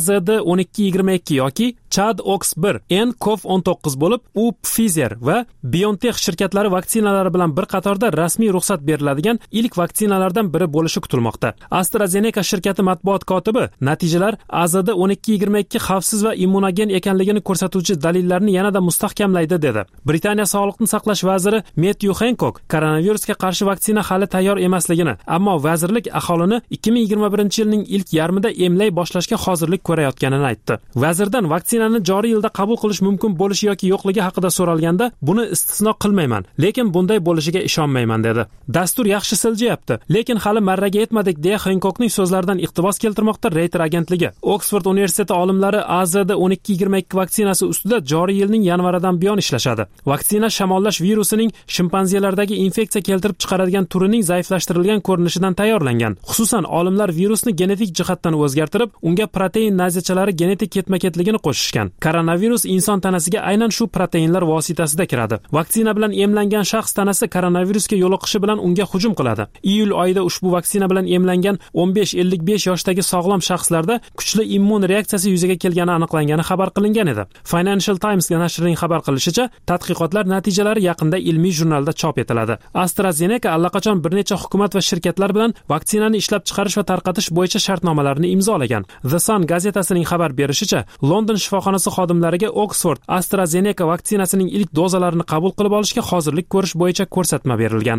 AZD1222 yoki ChAdOx1 nCoV19 bo'lib, u Pfizer va BioNTech shirkatlari vaksinalari bilan bir qatorda rasmiy ruxsat beriladigan ilk vaksinalardan biri bo'lishi kutilmoqda. AstraZeneca shirkati matbuot kotibi natijalar AZD1222 xavfsiz va immunogen ekanligini ko'rsatuvchi dalillarni yanada mustahkamlaydi dedi. Britaniya Sog'liqni saqlash vaziri Matthew Hancock koronavirusga qarshi vaksina hali tayyor emasligini, ammo vazirlik aholini 2021-yilning ilk yarmida emlay boshlashga hozirlik ko'rayotganini aytdi. Vazirdan vaksinani joriy yilda qabul qilish mumkin bo'lishi yoki yo'qligi haqida so'ralganda, buni istisno qilmayman, lekin bunday bo'lishiga ishonmayman dedi. Dastur yaxshi siljayapti, lekin hali marraga yetmadik deya Hancockning so'zlaridan iqtibos keltirmoqda Reuters agentligi. Oksford universiteti olimlari AZD1222 vaksinasi ustida joriy yilning yanvaridan buyon ishlashadi. Vaksina shamollash virusining shimpanzelardagi infeksiya keltirib chiqaradigan turining zaiflashtirilgan ko'rinishidan tayyorlangan. Xususan, olimlar virusni genetik jihatdan o'zgartirib, unga protein nazichalari genetik ketma-ketligini qo'shishgan. Koronavirus inson tanasiga aynan shu proteinlar vositasida kiradi. Vaksina bilan emlangan shaxs tanasi koronavirusga yo'liqishi bilan unga hujum qiladi. Iyul oyida ushbu vaksina bilan emlangan 15-55 yoshdagi sog'lom shaxslarda kuchli immun reaksiyasi yuzaga kelgani aniqlangani xabar qilingan edi. Financial Times nashrining xabar qilishicha, tadqiqotlar natijalari yaqinda ilmiy jurnalda chop etiladi. AstraZeneca allaqachon bir necha hukumat va shirkatlar bilan vaksinani ishlab chiqarish va tarqatish bo'yicha shartnomalarni imzolagan. The Sun gazetasining xabar berishicha, London shifoxonasi xodimlariga Oksford AstraZeneca vaksinasining ilk dozalarini qabul qilib olishga hozirlik ko'rish bo'yicha ko'rsatma berilgan.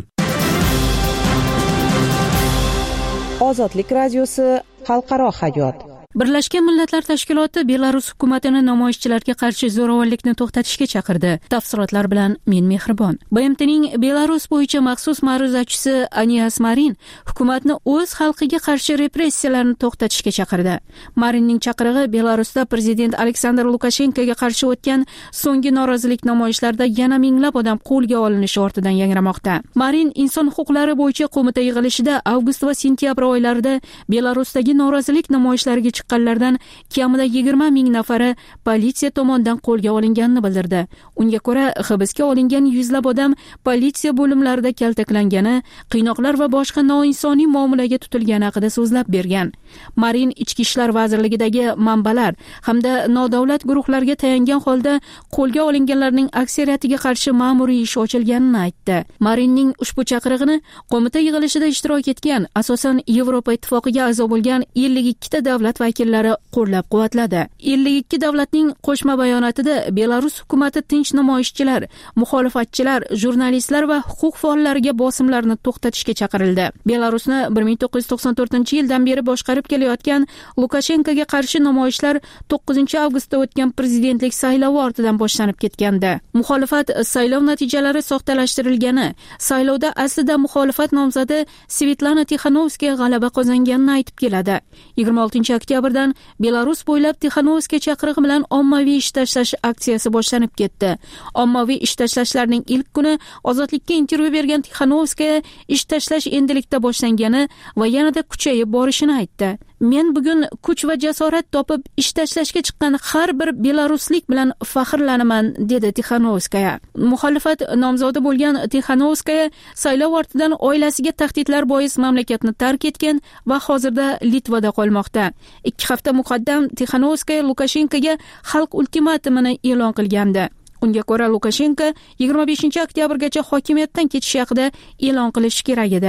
Ozodlik radiosi xalqaro hayot. Birlashgan Millatlar Tashkiloti Belarus hukumatini namoyishchilarga qarshi zo'ravonlikni to'xtatishga chaqirdi. Tafsilotlar bilan men Mehribon. BMTning Belarus bo'yicha maxsus ma'ruzachisi Anias Marin hukumatni o'z xalqiga qarshi repressiyalarni to'xtatishga chaqirdi. Marinning chaqirig'i Belarusda prezident Aleksandr Lukashenkoga qarshi o'tgan so'nggi norozilik namoyishlarida yana minglab odam qo'lga olinishi ortidan yangramoqda. Marin inson huquqlari bo'yicha qo'mita yig'ilishida avgust va sentyabr oylarida Belarusdagi norozilik namoyishlariga chiqqanlardan kamida 20 ming nafari politsiya tomonidan qo'lga olinganini bildirdi. Unga ko'ra, hibsga olingan yuzlab odam politsiya bo'limlarida kaltaklangani, qiynoqlar va boshqa noinsoniy muomalaga tutilgani haqida so'zlab bergan. Marin Ichki ishlar vazirligidagi manbalar hamda nodavlat guruhlarga tayangan holda qo'lga olinganlarning aksariyatiga qarshi ma'muriy ish ochilganini aytdi. Marinning ushbu chaqirig'ini qo'mita yig'ilishida ishtirok etgan, asosan Yevropa ittifoqiga a'zo bo'lgan 52 ta davlat vakillari qo'llab-quvvatladi. 52 davlatning qo'shma bayonotida Belarus hukumatı tinch namoyishchilar, muxolifatchilar, jurnalistlar va huquq faollariga bosimlarni to'xtatishga chaqirildi. Belarusni 1994-yildan beri boshqarib kelayotgan Lukashenkoga qarshi namoyishlar 9-avgustda o'tgan prezidentlik saylovi ortidan boshlanib ketgandi. Muxolifat saylov natijalari soxtalashtirilgani, saylovda aslida muxolifat nomzodi Svetlana Tixanovskaya g'alaba qozonganini aytib keladi. 26-oktyabrdan Belarus bo'ylab Tixanovskaya chaqirig'i bilan ommaviy ish tashlash aksiyasi boshlanib ketdi. Ommaviy ish tashlashlarning ilk kuni Ozodlikka intervyu bergan Tixanovskaya ish tashlash endilikda boshlangani va yanada kuchayib borishini aytdi. Men bugun kuch va jasorat topib ish tashlashga chiqqan har bir belaruslik bilan faxrlanaman, dedi Tixanovskaya. Muxolifat nomzodi bo'lgan Tixanovskaya saylov ortidan oilasiga tahdidlar bois mamlakatni tark etgan va hozirda Litvada qolmoqda. 2 hafta muqaddam Tixanovskaya Lukashenkoga xalq ultimatumini e'lon qilgandi. Unga ko'ra Lukashenko 25-oktyabrgacha hokimiyatdan ketish haqida e'lon qilishi kerak edi.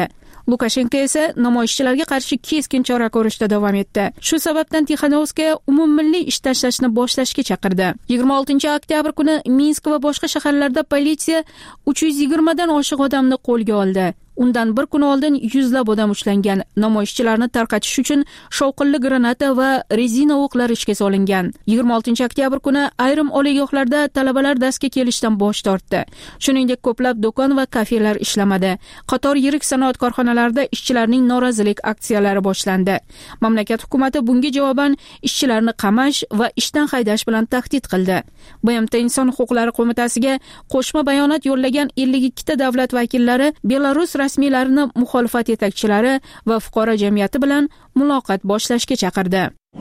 Lukashenko esa namoyishchilarga qarshi keskin chora ko'rishda davom etdi. Shu sababdan Tixanovskaya umummilliy ish tashlashni boshlashga chaqirdi. 26-oktyabr kuni Minsk va boshqa shaharlarda politsiya 320 dan oshiq odamni qo'lga oldi. Undan bir kun oldin yuzlab odam ushlangan. Namoyishchilarni tarqatish uchun shovqinli granata va rezina o'qlar ishga solingan. 26-oktyabr kuni ayrim oliygohlarda talabalar darsga kelishdan bosh tortdi. Shuningdek, ko'plab do'kon va kafelar ishlamadi. Qator yirik sanoat korxonalarida ishchilarning norozilik aksiyalari boshlandi. Mamlakat hukumati bunga javoban ishchilarni qamash va ishdan haydash bilan tahdid qildi. BMT Inson huquqlari qo'mitasiga qo'shma bayonot yo'llagan 52 ta davlat vakillari Belarus rasmiylarini muxolifat yetakchilari va fuqaro jamiyati bilan muloqot boshlashga chaqirdi.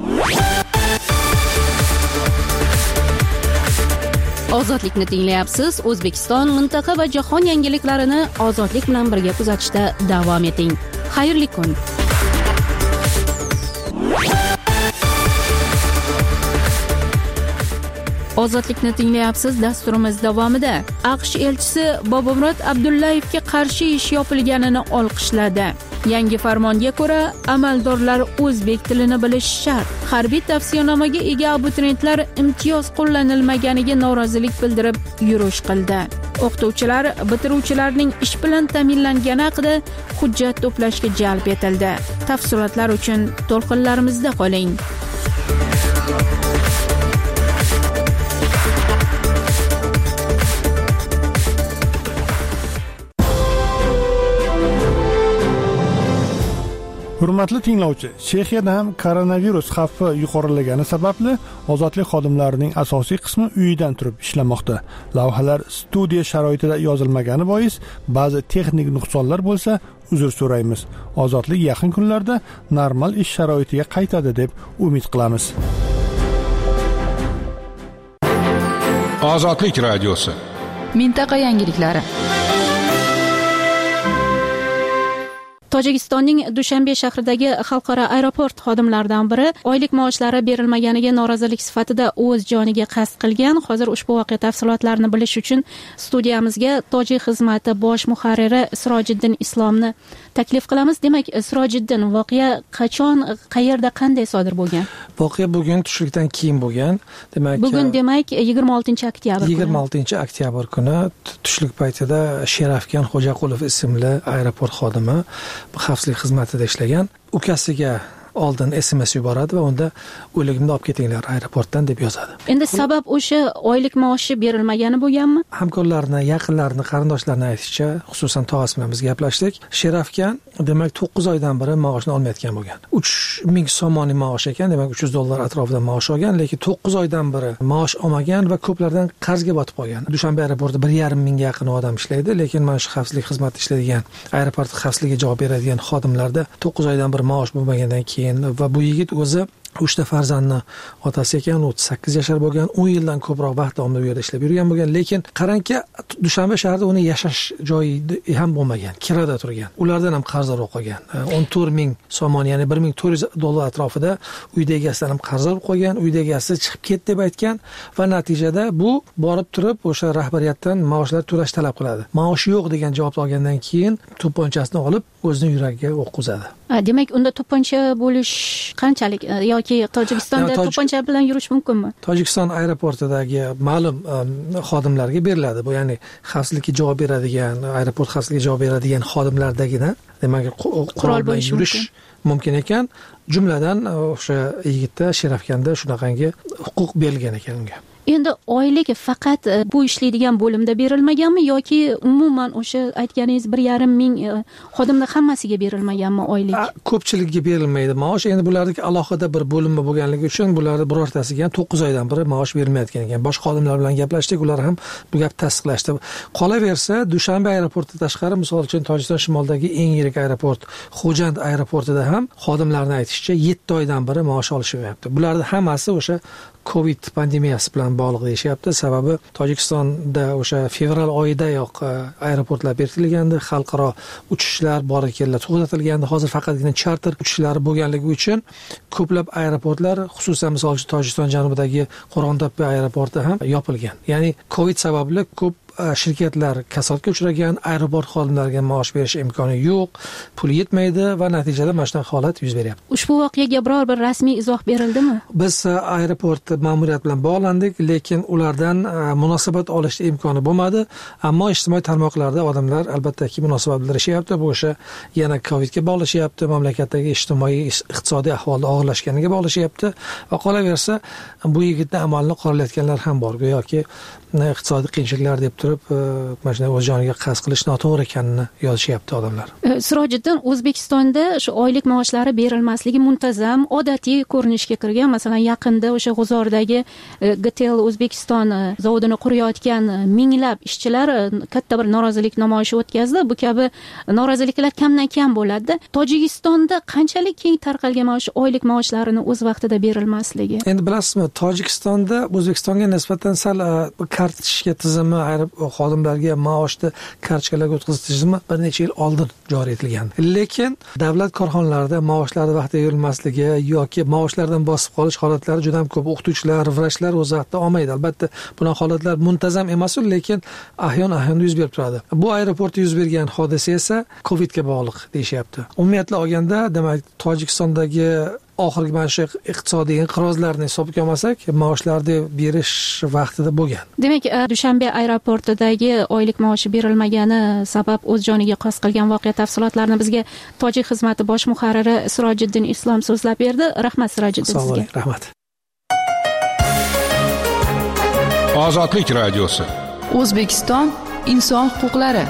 Ozodlikni tinglayapsiz. O'zbekiston, mintaqa va jahon yangiliklarini ozodlik bilan birga kuzatishda davom eting. Xayrli kun. Ozodlikni tinglayapsiz. Dasturimiz davomida AQSh elchisi Bobomurod Abdullayevga qarshi ish yopilganini olqishladi. Yangi farmonga ko'ra, amaldorlar o'zbek tilini bilishi shart. Harbiy tavsiyanomaga ega abituriyentlar imtiyoz qo'llanilmaganiga norozilik bildirib yurish qildi. O'qituvchilar bitiruvchilarning ish bilan ta'minlangani haqida hujjat to'plashga jalb etildi. Tafsilotlar uchun to'lqinlarimizda qoling. Hurmatli tinglovchi, Chexiyada ham koronavirus xavfi yuqorilagani sababli ozodlik xodimlarining asosiy qismi uyidan turib ishlamoqda. Lavhalar studiya sharoitida yozilmagani bois ba'zi texnik nuqsonlar bo'lsa, uzr so'raymiz. Ozodlik yaqin kunlarda normal ish sharoitiga qaytadi deb umid qilamiz. Ozodlik radiosi. Mintaqa yangiliklari. Tojikistonning Dushanbe shahridagi xalqaro aeroport xodimlaridan biri oylik maoshlari berilmaganiga norozilik sifatida o'z joniga qasd qilgan. Hozir ushbu voqea tafsilotlarini bilish uchun studiyamizga Tojik xizmati bosh muharriri Sirojiddin Islomni taklif qilamiz. Demak, Sirojiddin, voqea qachon, qayerda, qanday sodir bo'lgan? Voqea bugun tushlikdan keyin bo'lgan. Bugun demak 26-oktyabr kuni. 26-oktyabr kuni tushlik paytida Sherafkan Xo'jaqulov ismli aeroport xodimi xavfsizlik xizmatida ishlagan. Ukasiga oldin SMS yuboradi va unda o'ligimni olib ketinglar aeroportdan deb yozadi. Endi sabab o'sha oylik maoshi berilmagani bo'lganmi? Hamkorlarni, yaqinlarini, qarindoshlarini aytishicha, xususan tog'asi bilan biz gaplashdik. Sherafkan demak 9 oydan beri maoshni olmayotgan bo'lgan. 3000 so'mlik maosh ekan, demak $300 atrofida maosh olgan, lekin 9 oydan beri maosh olmagan va ko'plardan qarzga botib qolgan. Dushanbe aeroportida 1,5 mingga yaqin odam ishlaydi, lekin mana shu xavfsizlik xizmatida ishlaydigan, aeroport xavfsizligiga javob beradigan xodimlarda 9 oydan beri maosh bo'lmagandan keyin va bu yigit o'zi 3 ta farzandni otasi ekan, 38 yashar bo'lgan, 10 yildan ko'proq vaqt davomida bu yerda ishlab yurgan bo'lgan, lekin qarangki, Dushanbe shahrida uni yashash joyi ham bo'lmagan, kirada turgan. Ulardan ham qarzlar qolgan. 14,000 so'm, ya'ni $1,400 atrofida uyda egasidan ham qarzlar qolgan, uyda egasi chiqib ketdi deb aytgan va natijada bu borib turib o'sha rahbariyatdan maoshlar to'lash talab qiladi. Maosh yo'q degan javob olgandan keyin to'pponchasini olib o'zining yuragiga o'q uzadi. Demak, unda to'pponcha bo'lish qanchalik yoki Tojikistonda to'pponcha bilan yurish mumkinmi? Tojikiston aeroportidagi ma'lum xodimlarga beriladi. Bu ya'ni xavfsizlikka javob beradigan, aeroport xavfsizligiga javob beradigan xodimlardagina, demak, qurol bilan yurish mumkin ekan. Jumladan o'sha yigitda Sherafkanda shunaqangi huquq berilgan ekan unga. Endi oyligi faqat bu ishlaydigan bo'limda berilmaganmi yoki umuman o'sha aytganingiz 1,5 ming xodimlar hammasiga berilmaganmi oylik? Ko'pchiligiga berilmaydi maosh. Endi bularning alohida bir bo'limi bo'lganligi uchun bularning birortasiga 9 oydan beri maosh berilmayotgan ekan. Boshqa xodimlar bilan gaplashdik, ular ham bu gapni tasdiqlashdi. Qolaversa, Dushanbe aeroportidan tashqari, misol uchun Tojikiston shimolidagi eng yirik aeroport Xo'jand aeroportida ham xodimlarning aytishicha 7 oydan beri maosh olishmayapti. Bularning hammasi o'sha Covid pandemiyasi bilan bog'liq deyishyapti. Sababi Tojikistonda o'sha fevral oyidayoq aeroportlar berkitilgandi, xalqaro uchishlar bor-kellar to'xtatilgandi. Hozir faqatgina charter uchishlari bo'lganligi uchun ko'plab aeroportlar, xususan misol uchun Tojikiston janubidagi Qo'rg'ontepa aeroporti ham yopilgan. Ya'ni Covid sababli ko'p shirkatlar kasodga uchragan, aeroport xodimlariga maosh berish imkoni yo'q, pul yetmaydi va natijada mana shunaqa holat yuz beryapti. Ushbu voqeaga biror bir rasmiy izoh berildi? Biz aeroport ma'muriyati bilan bog'landik, lekin ulardan munosabat olishga imkoni bo'lmadi. Ammo ijtimoiy tarmoqlarda odamlar albattaki munosabat bildirishyapti. Bu o'sha yana Covidga bog'lashyapti, mamlakatdagi ijtimoiy iqtisodiy ahvolning og'irlashganiga bog'lashyapti va qolaversa bu yigitning amalini qoralayotganlar ham bor. Go'yoki iqtisodiy qiyinchiliklar deb turib, mana shunday o'z joniga qasd qilish noto'g'ri ekanini yozishyapti odamlar. Sirojiddin, O'zbekistonda shu oylik maoshlari berilmasligi muntazam odatiy ko'rinishga kirgan. Masalan, yaqinda o'sha G'uzordagi GTL O'zbekiston zavodini qurayotgan minglab ishchilar katta bir norozilik namoyishi o'tkazdi. Bu kabi noroziliklar kamdan kam bo'ladi. Tojikistonda qanchalik keng tarqalgan maosh oylik maoshlarini o'z vaqtida berilmasligi? Endi bilasizmi, Tojikistonda O'zbekistonga nisbatan sal kartochka tizimi, xodimlarga maoshni kartochkalarga o'tkazish tizimi bir necha yil oldin joriy etilgan. Lekin davlat korxonalarida maoshlarni vaqtida berilmasligi yoki maoshlardan bosib qolish holatlari juda ham ko'p. O'qituvchilar, vrachlar o'z vaqtida olmaydi. Albatta, bunaqa holatlar muntazam emas, lekin ahyon yuz berib turadi. Bu aeroportda yuz bergan hodisa esa Covidga bog'liq deyishyapti. Umumiy olganda, demak, Tojikistondagi oxirgi mana shu iqtisodiy inqirozlarni hisobga olmasak, maoshlarni berish vaqtida bo'lgan. Demak, Dushanbe aeroportidagi oylik maoshi berilmagani sabab o'z joniga qasd qilgan voqea tafsilotlarini bizga Tojik xizmati bosh muharriri Sirojiddin Islom so'zlab berdi. Rahmat Sirojiddin sizga. Rahmat. Ozodlik radiosi. O'zbekiston inson huquqlari.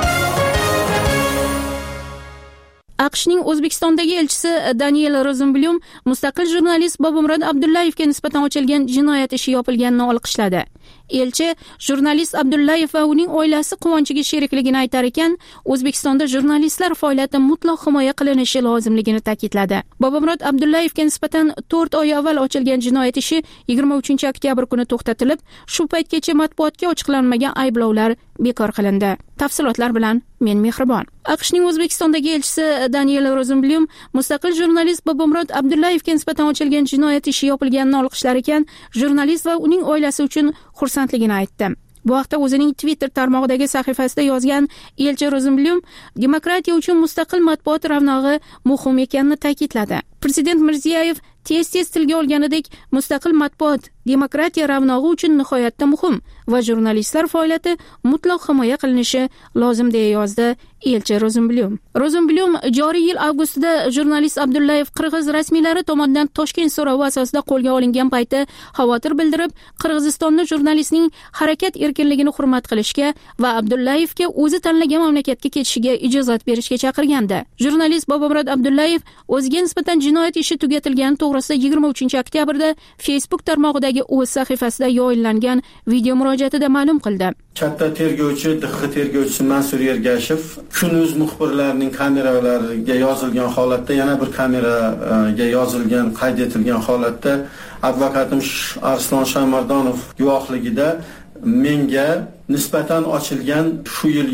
AQShning O'zbekistondagi elchisi Daniel Rozenblum mustaqil jurnalist Bobomurod Abdullayevga nisbatan ochilgan jinoyat ishi yopilganini olqishladi. Elchi jurnalist Abdullayev va uning oilasi quvonchiga sherikligini aytar ekan, O'zbekistonda jurnalistlar faoliyati mutlaq himoya qilinishi lozimligini ta'kidladi. Bobomurod Abdullayevga nisbatan 4 oy avval ochilgan jinoyat ishi 23-oktyabr kuni to'xtatilib, shu paytgacha matbuotga ochiqlanmagan ayblovlar bekor qilindi. Tafsilotlar bilan men Mehribon. AQShning O'zbekistondagi elchisi Daniel Rozenblum mustaqil jurnalist Bobomurod Abdullayevga nisbatan ochilgan jinoyat ishi yopilganini olqishlar ekan, jurnalist va uning oilasi uchun xursandligini aytdi. Bu haqda o'zining Twitter tarmog'idagi sahifasida yozgan elchi Rozenblum demokratiya uchun mustaqil matbuot ravnog'i muhim ekanini ta'kidladi. Prezident Mirziyoyev tez tilga olganidek, mustaqil matbuot demokratiya ravnog'i uchun nihoyatda muhim va jurnalistlar faoliyati mutlaq himoya qilinishi lozim deya yozdi elchi Rozenblum. Rozenblum joriy yil avgustida jurnalist Abdullayev qirg'iz rasmiylari tomonidan Toshkent so'rovi asosida qo'lga olingan payti xavotir bildirib, Qirg'izistonda jurnalistning harakat erkinligini hurmat qilishga va Abdullayevga o'zi tanlagan mamlakatga ketishiga ijozat berishga chaqirgandi. Jurnalist Bobomurod Abdullayev o'ziga nisbatan jinoyat ishi tugatilgani to'g'risida 23-oktyabrda Facebook tarmog'idagi o'z sahifasida yoyinlangan video murojaatida ma'lum qildi. Katta tergovchi, DX tergovchisi Mansur Ergashev Kun.uz muxbirlarining kameralariga yozilgan holatda, yana bir kameraga yozilgan, qayd etilgan holatda advokatim Arslon Shamardonov guvohligida menga nisbatan ochilgan shu yil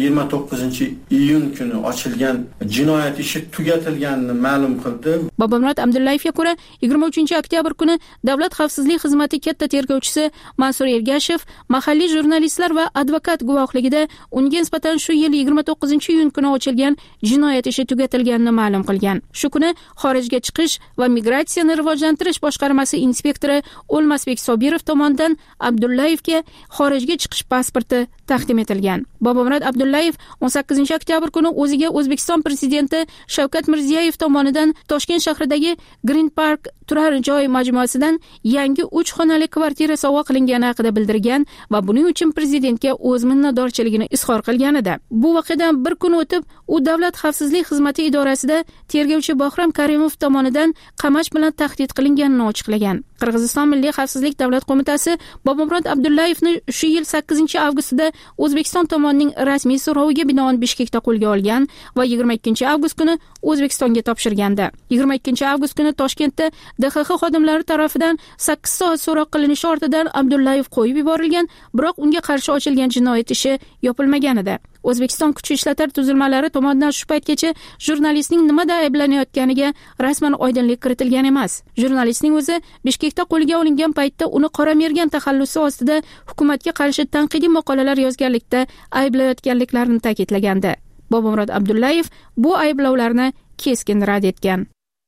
29-iyun kuni ochilgan jinoyat ishi tugatilganini ma'lum qildi. Bobomurod Abdullayevga ko'ra 23-oktyabr kuni Davlat xavfsizlik xizmati katta tergovchisi Mansur Ergashev mahalliy jurnalistlar va advokat guvohligida unga nisbatan shu yil 29-iyun kuni ochilgan jinoyat ishi tugatilganini ma'lum qilgan. Shu kuni xorijga chiqish va migratsiyani rivojlantirish boshqarmasi inspektori O'lmasbek Sobirov tomonidan Abdullayevga xorijga chiqish pasporti taqdim etilgan. Bobomurod Abdullayev 18-oktyabr kuni o'ziga O'zbekiston prezidenti Shavkat Mirziyoyev tomonidan Toshkent shahridagi Green Park turar joy majmuasidan yangi 3 xonali kvartira sovg'a qilingani haqida bildirgan va buning uchun prezidentga o'z minnatdorchiligini izhor qilgan edi. Bu voqeadan bir kun o'tib, u Davlat xavfsizlik xizmati idorasida tergovchi Bahrom Karimov tomonidan qamash bilan tahdid qilinganini ochiqlagan. Qirg'iziston Milliy xavfsizlik davlat qo'mitasi Bobomurod Abdullayevni shu yil 8-avgustda O'zbekiston tomonining rasmiy so'roviga binoan Bishkekda qo'lga olgan va 22-avgust kuni O'zbekistonga topshirgandi. 22-avgust kuni Toshkentda DXX xodimlari tomonidan 8 soat so'roq qilinishi ortidan Abdullayev qo'yib yuborilgan, biroq unga qarshi ochilgan jinoyat ishi yopilmagan edi. O'zbekiston kuch ishlatar tuzilmalari tomonidan shu paytgacha jurnalistning nimada ayblanayotganiga rasman oydinlik kiritilgan emas. Jurnalistning o'zi Bishkekda qo'lga olingan paytda uni qora mergan taxallusi ostida hukumatga qarshi tanqidiy maqolalar yozganlikda ayblayotganliklarini ta'kidlagandi. Bobomurod Abdullayev bu ayblovlarni keskin rad etgan.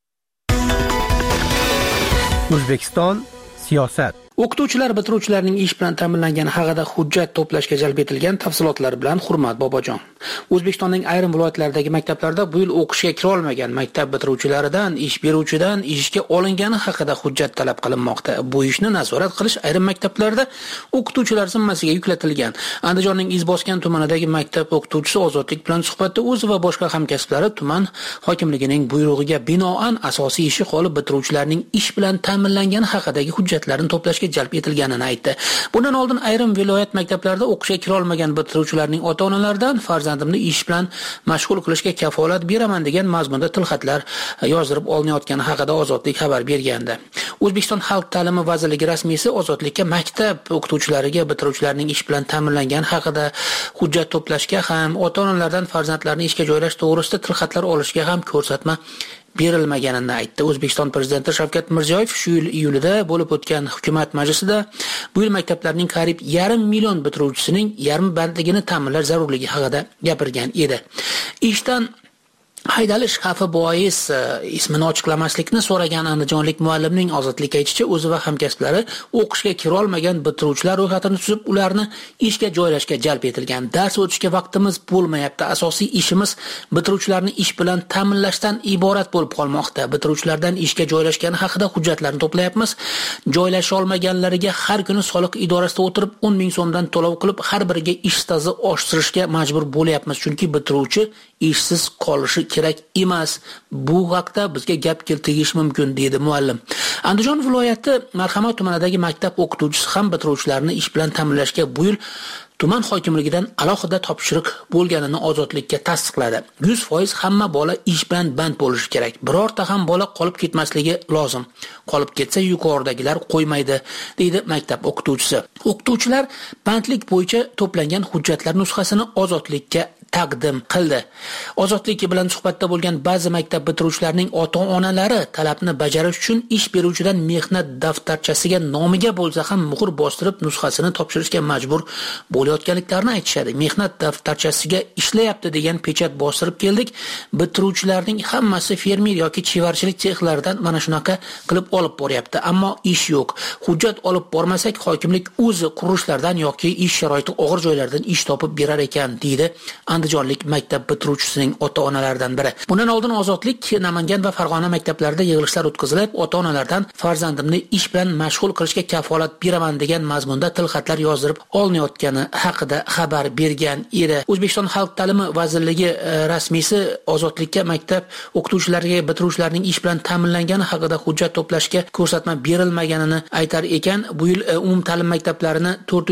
O'zbekiston siyosat. O'qituvchilar bitiruvchilarning ish bilan ta'minlangani haqida hujjat to'plashga jalb etilgan tafsilotlar bilan Hurmat Bobojon. O'zbekistonning ayrim viloyatlaridagi maktablarda bu yil o'qishga kira olmagan maktab bitiruvchilaridan ish beruvchidan ishga olingani haqida hujjat talab qilinmoqda. Bu ishni nazorat qilish ayrim maktablarda o'qituvchilar zimmasiga yuklatilgan. Andijonning Izboskan tumanidagi maktab o'qituvchisi Ozodlik bilan suhbatda o'zi va boshqa hamkasblari tuman hokimligining buyrug'iga binoan asosiy ishi qolib bitiruvchilarning ish bilan ta'minlangani haqidagi hujjatlarni to'plashga jalb etilganini aytdi. Bundan oldin ayrim viloyat maktablarida o'qishga kira olmagan bitiruvchilarning ota-onalaridan farzandimni ish bilan mashg'ul qilishga kafolat beraman degan mazmunda tilxatlar yozdirib olinayotgani haqida Ozodlik xabar bergandi. O'zbekiston Xalq ta'limi vazirligi rasmiysi Ozodlikka maktab o'qituvchilariga bitiruvchilarning ish bilan ta'minlangani haqida hujjat to'plashga ham, ota-onalardan farzandlarini ishga joylash to'g'risida tilxatlar olishga ham ko'rsatma berilmaganini aytdi. O'zbekiston prezidenti Shavkat Mirziyoyev shu yil iyulida bo'lib o'tgan hukumat majlisida bu yil maktablarning qariyb 500 million bitiruvchisining yarmi bandligini ta'minlash zarurligi haqida gapirgan edi. Ishdan haydalish xavfi bois ismini ochiqlamaslikni so'ragan andijonlik muallimning Ozodlikka aytishicha, o'zi va hamkasblari o'qishga kira olmagan bitiruvchilar ro'yxatini tuzib, ularni ishga joylashga jalb etilgan. Dars o'tishga vaqtimiz bo'lmayapti. Asosiy ishimiz bitiruvchilarni ish bilan ta'minlashdan iborat bo'lib qolmoqda. Bitiruvchilardan ishga joylashgani haqida hujjatlarni to'playapmiz. Joylasha olmaganlariga har kuni soliq idorasida o'tirib 10 ming so'mdan to'lov qilib, har biriga ish staji oshirishga majbur bo'lyapmiz, chunki bitiruvchi ishsiz qolishi kerak emas. Bu haqda bizga gap keltirish mumkin, dedi muallim. Andijon viloyati Marhamat tumanidagi maktab o'qituvchisi ham bitiruvchilarni ish bilan ta'minlashga bu yil tuman hokimligidan alohida topshiriq bo'lganini Ozodlikka tasdiqladi. 100% hamma bola ish bilan band bo'lishi kerak. Birorta ham bola qolib ketmasligi lozim. Qolib ketsa yuqoridagilar qo'ymaydi, deydi maktab o'qituvchisi. O'qituvchilar bandlik bo'yicha to'plangan hujjatlar nusxasini Ozodlikka taqdim qildi. Ozodlik bilan suhbatda bo'lgan ba'zi maktab bitiruvchilarining ota-onalari talabni bajarish uchun ish beruvchidan mehnat daftarchasiga nomiga bo'lsa ham muhr bostirib nusxasini topshirishga majbur bo'layotganliklarini aytishadi. Mehnat daftarchasiga ishlayapti degan pechat bostirib keldik. Bitiruvchilarning hammasi fermer yoki chevarchilik sexlaridan mana shunaqa qilib olib boryapti, ammo ish yo'q. Hujjat olib bormasak hokimlik o'zi qurilishlardan yoki ish sharoiti og'ir joylardan ish topib berar ekan, deydi andijonlik maktab bitiruvchisining ota-onalaridan biri. Bundan oldin Ozodlik Namangan va Farg'ona maktablarida yig'ilishlar o'tkazilib, ota-onalardan farzandimni ish bilan mashg'ul qilishga kafolat beraman degan mazmunda tilxatlar yozdirib olinayotgani haqida xabar bergan edi. O'zbekiston Xalq ta'limi vazirligi rasmiysi Ozodlikka maktab o'qituvchilariga bitiruvchilarning ish bilan ta'minlangani haqida hujjat to'plashga ko'rsatma berilmaganini aytar ekan. Bu yil umumta'lim maktablarini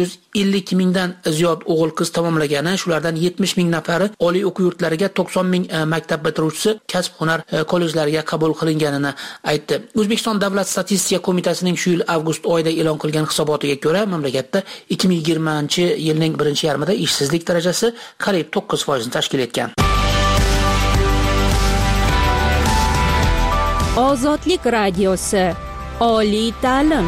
450 mingdan ziyod o'g'il-qiz tamomlagani, shulardan 70 ming nafari oliy o'quv yurtlariga, 90 ming maktab bitiruvchisi kasb-hunar kollejlariga qabul qilinganini aytdi. O'zbekiston Davlat statistika qo'mitasining shu yil avgust oyida e'lon qilgan hisobotiga ko'ra, mamlakatda 2020-yilning birinchi yarmida ishsizlik darajasi qariyb 9% ni tashkil etgan. Ozodlik radiosi, oliy ta'lim.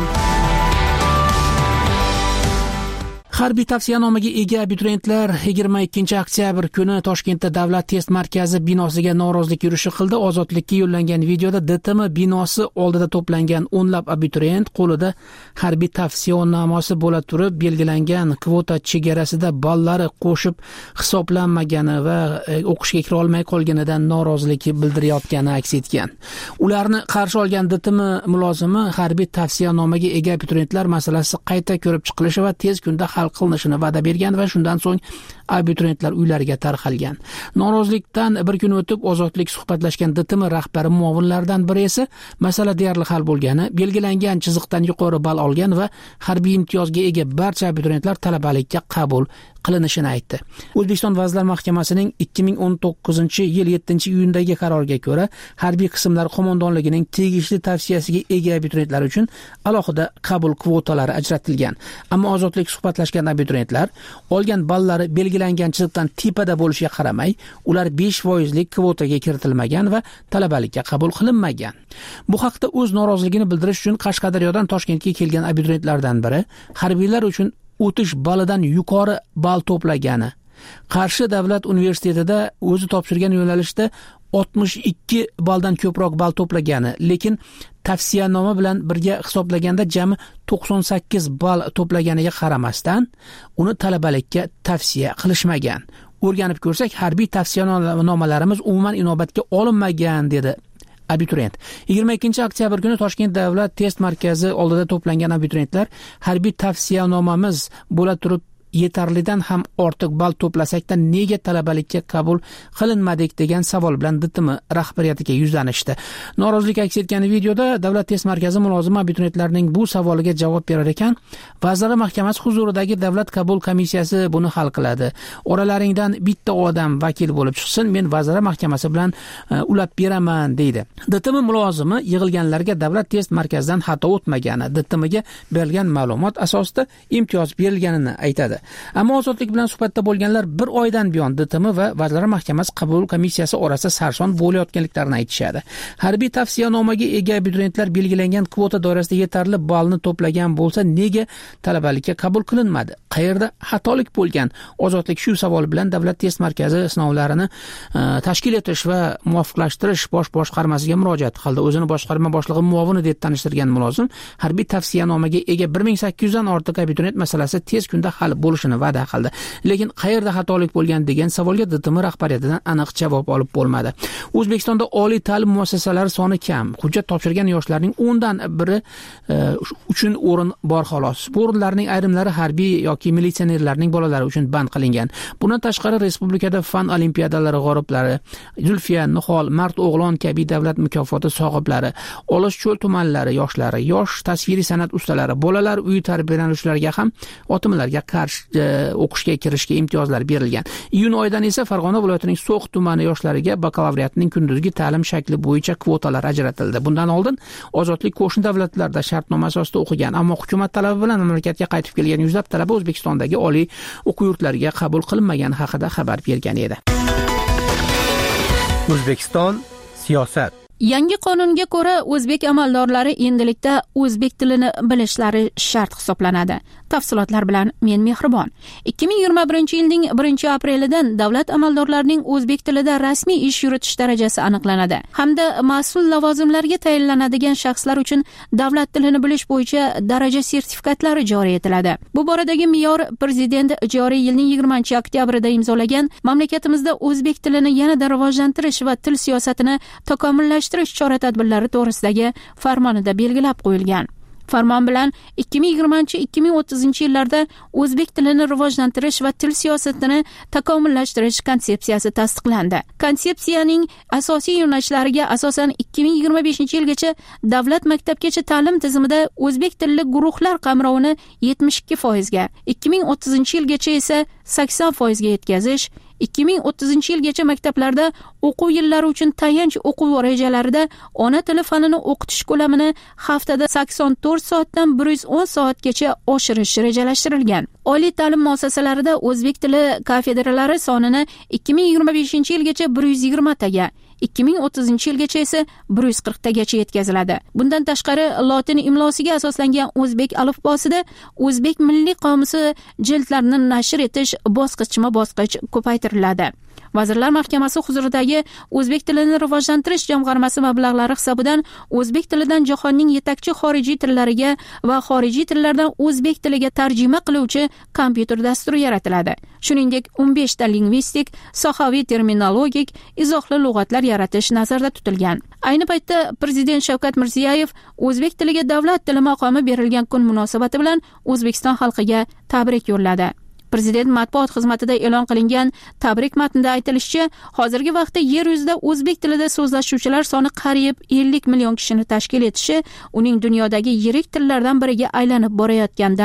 Harbiy tavsiyanomaga ega abituriyentlar 22 oktyabr kuni Toshkentda Davlat test markazi binosiga norozilik yurishi qildi. Ozodlikka yo'llangan videoda DTM binosi oldida to'plangan o'nlab abituriyent qo'lida harbiy tavsiyanomasi bo'la turib, belgilangan kvota chegarasida ballari qo'shib hisoblanmagani va o'qishga kira olmay qolganidan norozilik bildirayotgani aks etgan. Ularni qarshi olgan DTM mulozimi harbiy tavsiyanomaga ega abituriyentlar masalasi qayta ko'rib chiqilishi va tez kunda qilinishini va'da bergan va shundan so'ng abituriyentlar uylariga tarqalgan. Norozilikdan bir kun o'tib Ozodlik suhbatlashgan DTM rahbari muovinlaridan biri esa masala deyarli hal bo'lgani, belgilangan chiziqdan yuqori ball olgan va harbiy imtiyozga ega barcha abituriyentlar talabalikka qabul qilinishini aytdi. O'zbekiston Vazirlar Mahkamasining 2019-yil 7-iyundagi qaroriga ko'ra, harbiy qismlar qo'mondonligining tegishli tavsiyasiga ega abituriyentlar uchun alohida qabul kvotalari ajratilgan. Ammo Ozodlik suhbatlashgan abituriyentlar olgan ballari belgilangan belgilangan chiziqdan tepada bo'lishiga qaramay, ular 5% kvotaga kiritilmagan va talabalikka qabul qilinmagan. Bu haqda o'z noroziligini bildirish uchun Qashqadaryodan Toshkentga kelgan abituriyentlardan biri harbiylar uchun o'tish balidan yuqori ball to'plagani, Qarshi davlat universitetida o'zi topshirgan yo'nalishda 62 balldan ko'proq ball to'plagani, lekin tavsiyanoma bilan birga hisoblaganda jami 98 ball to'plaganiga qaramasdan uni talabalikka tavsiya qilishmagan. O'rganib ko'rsak, harbiy tavsiyanomalarimiz umuman inobatga olinmagan, dedi abituriyent. 22-oktyabr kuni Toshkent davlat test markazi oldida to'plangan abituriyentlar harbiy tavsiyanomamiz bo'la turib yetarlidan ham ortiq ball to'plasakda nega talabalikka qabul qilinmadik degan savol bilan DTM rahbariyatiga yuzlanishdi. Norozilik aks etgan videoda Davlat test markazi mulozimi abituriyentlarning bu savoliga javob berar ekan, Vazirlar Mahkamasi huzuridagi davlat qabul komissiyasi buni hal qiladi. Oralaringdan bitta odam vakil bo'lib chiqsin, men Vazirlar Mahkamasi bilan ulab beraman, deydi. DTM mulozimi yig'ilganlarga Davlat test markazidan xato o'tmagani, DTMga berilgan ma'lumot asosida imtiyoz berilganini aytadi. Ammo ozodlik bilan suhbatda bo'lganlar bir oydan buyon DTM va Vazirlar Mahkamasi qabul komissiyasi orasida sarson bo'layotganliklarini aytishadi. Harbiy tavsiyanomaga ega abituriyentlar belgilangan kvota doirasida yetarli ballni to'plagan bo'lsa, nega talabalikka qabul qilinmadi? Qayerda xatolik bo'lgan? Ozodlik shu savol bilan Davlat test markazi sinovlarini tashkil etish va muvofiqlashtirish bosh boshqarmasiga murojaat qildi. O'zini boshqarma boshlig'i muovini deb tanishtirgan mulozim harbiy tavsiyanomaga ega 1800 dan ortiq abituriyent masalasi tez kunda hal bo'lishini va'da qildi. Lekin qayerda xatolik bo'lgan degan savolga DTM rahbariyatidan aniq javob olib bo'lmadi. O'zbekistonda oliy ta'lim muassasalari soni kam. Hujjat topshirgan yoshlarning 10 dan biri uchun o'rin bor xolos. Bu o'rinlarning ayrimlari harbiy yoki militsionerlarning bolalari uchun band qilingan. Bundan tashqari respublikada fan olimpiadalari g'oliblari, Zulfiya, Nihol, Mard o'g'lon kabi davlat mukofoti sohiblari, Olishcho'l tumanlari yoshlari, yosh tasviriy san'at ustalari, bolalar uyi tarbiyalanuvchilariga ham otimlarga qarshi o'qishga kirishga imtiyozlar berilgan. Iyun oyidan esa Farg'ona viloyatining So'x tumani yoshlariga bakalavriatning kunduzgi ta'lim shakli bo'yicha kvotalar ajratildi. Bundan oldin ozodlik qo'shni davlatlarda shartnoma asosida o'qigan, ammo hukumat talabi bilan mamlakatga qaytib kelgan yuzlab talaba O'zbekistondagi oliy o'quv yurtlariga qabul qilinmagani haqida xabar bergan edi. O'zbekiston siyosat. Yangi qonunga ko'ra o'zbek amaldorlari endilikda o'zbek tilini bilishlari shart hisoblanadi. Tafsilotlar bilan men Mehribon. 2021-yilning 1-aprelidan davlat amaldorlarining o'zbek tilida rasmiy ish yuritish darajasi aniqlanadi hamda mas'ul lavozimlarga tayinlanadigan shaxslar uchun davlat tilini bilish bo'yicha daraja sertifikatlari joriy etiladi. Bu boradagi me'yor prezident joriy yilning 20-oktyabrida imzolagan mamlakatimizda o'zbek tilini yanada rivojlantirish va til siyosatini takomillashtirish chora-tadbirlari to'g'risidagi farmonida belgilab qo'yilgan. Farmon bilan 2020-2030 yillarda o'zbek tilini rivojlantirish va til siyosatini takomillashtirish konsepsiyasi tasdiqlandi. Konsepsiyaning asosiy yo'nalishlariga asosan 2025-yilgacha davlat maktabgacha ta'lim tizimida o'zbek tilli guruhlar qamrovini 72% ga, 2030-yilgacha esa 80% ga yetkazish, 2030-yilgacha maktablarda o'quv yillari uchun tayanch o'quv rejalarida ona tili fanini o'qitish ko'lamini haftada 84 soatdan 110 soatgacha oshirish rejalashtirilgan. Oliy ta'lim muassasalarida o'zbek tili kafedralari sonini 2025-yilgacha 120 taga, 2030-yilgacha esa 140 tagacha yetkaziladi. Bundan tashqari lotin imlosiga asoslangan o'zbek alifbosida o'zbek milliy qomusi jildlarini nashr etish bosqichma-bosqich ko'paytiriladi. Vazirlar Mahkamasi huzuridagi o'zbek tilini rivojlantirish jamg'armasi mablag'lari hisobidan o'zbek tilidan jahonning yetakchi xorijiy tillariga va xorijiy tillardan o'zbek tiliga tarjima qiluvchi kompyuter dasturi yaratiladi. Shuningdek, 15 ta lingvistik, sohaviy terminologik, izohli lug'atlar yaratish nazarda tutilgan. Ayni paytda Prezident Shavkat Mirziyoyev o'zbek tiliga davlat tili maqomi berilgan kun munosabati bilan O'zbekiston xalqiga tabrik yo'lladi. Prezident matbuot xizmatida e'lon qilingan tabrik matnida aytilishicha, hozirgi vaqtda yer yuzida o'zbek tilida so'zlashuvchilar soni qariyb 50 million kishini tashkil etishi uning dunyodagi yirik tillardan biriga aylanib borayotgandan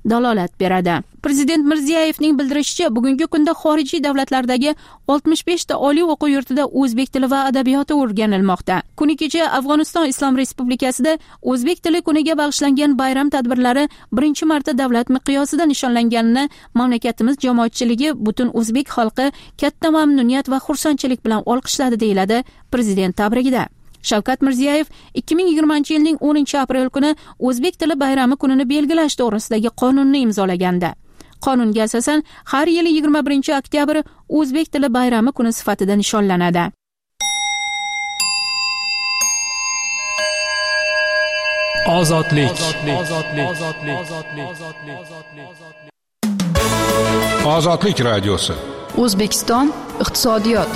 dalolat beradi. Prezident Mirziyoyevning bildirishicha, bugungi kunda xorijiy davlatlardagi 65 ta oliy o'quv yurtida o'zbek tili va adabiyoti o'rganilmoqda. Kuni kecha Afg'oniston Islom Respublikasida o'zbek tili kuniga bag'ishlangan bayram tadbirlari birinchi marta davlat miqyosida nishonlanganini mamlakatimiz jamoatchiligi, butun o'zbek xalqi katta mamnuniyat va xursandchilik bilan olqishladi, deyiladi prezident tabrigida. Shavkat Mirziyoyev 2020-yilning 10-aprel kuni o'zbek tili bayrami kunini belgilash to'g'risidagi qonunni imzolagandi. Qonunga asosan har yili 21-oktyabr o'zbek tili bayrami kuni sifatida nishonlanadi. Ozodlik radiosi. O'zbekiston iqtisodiyot.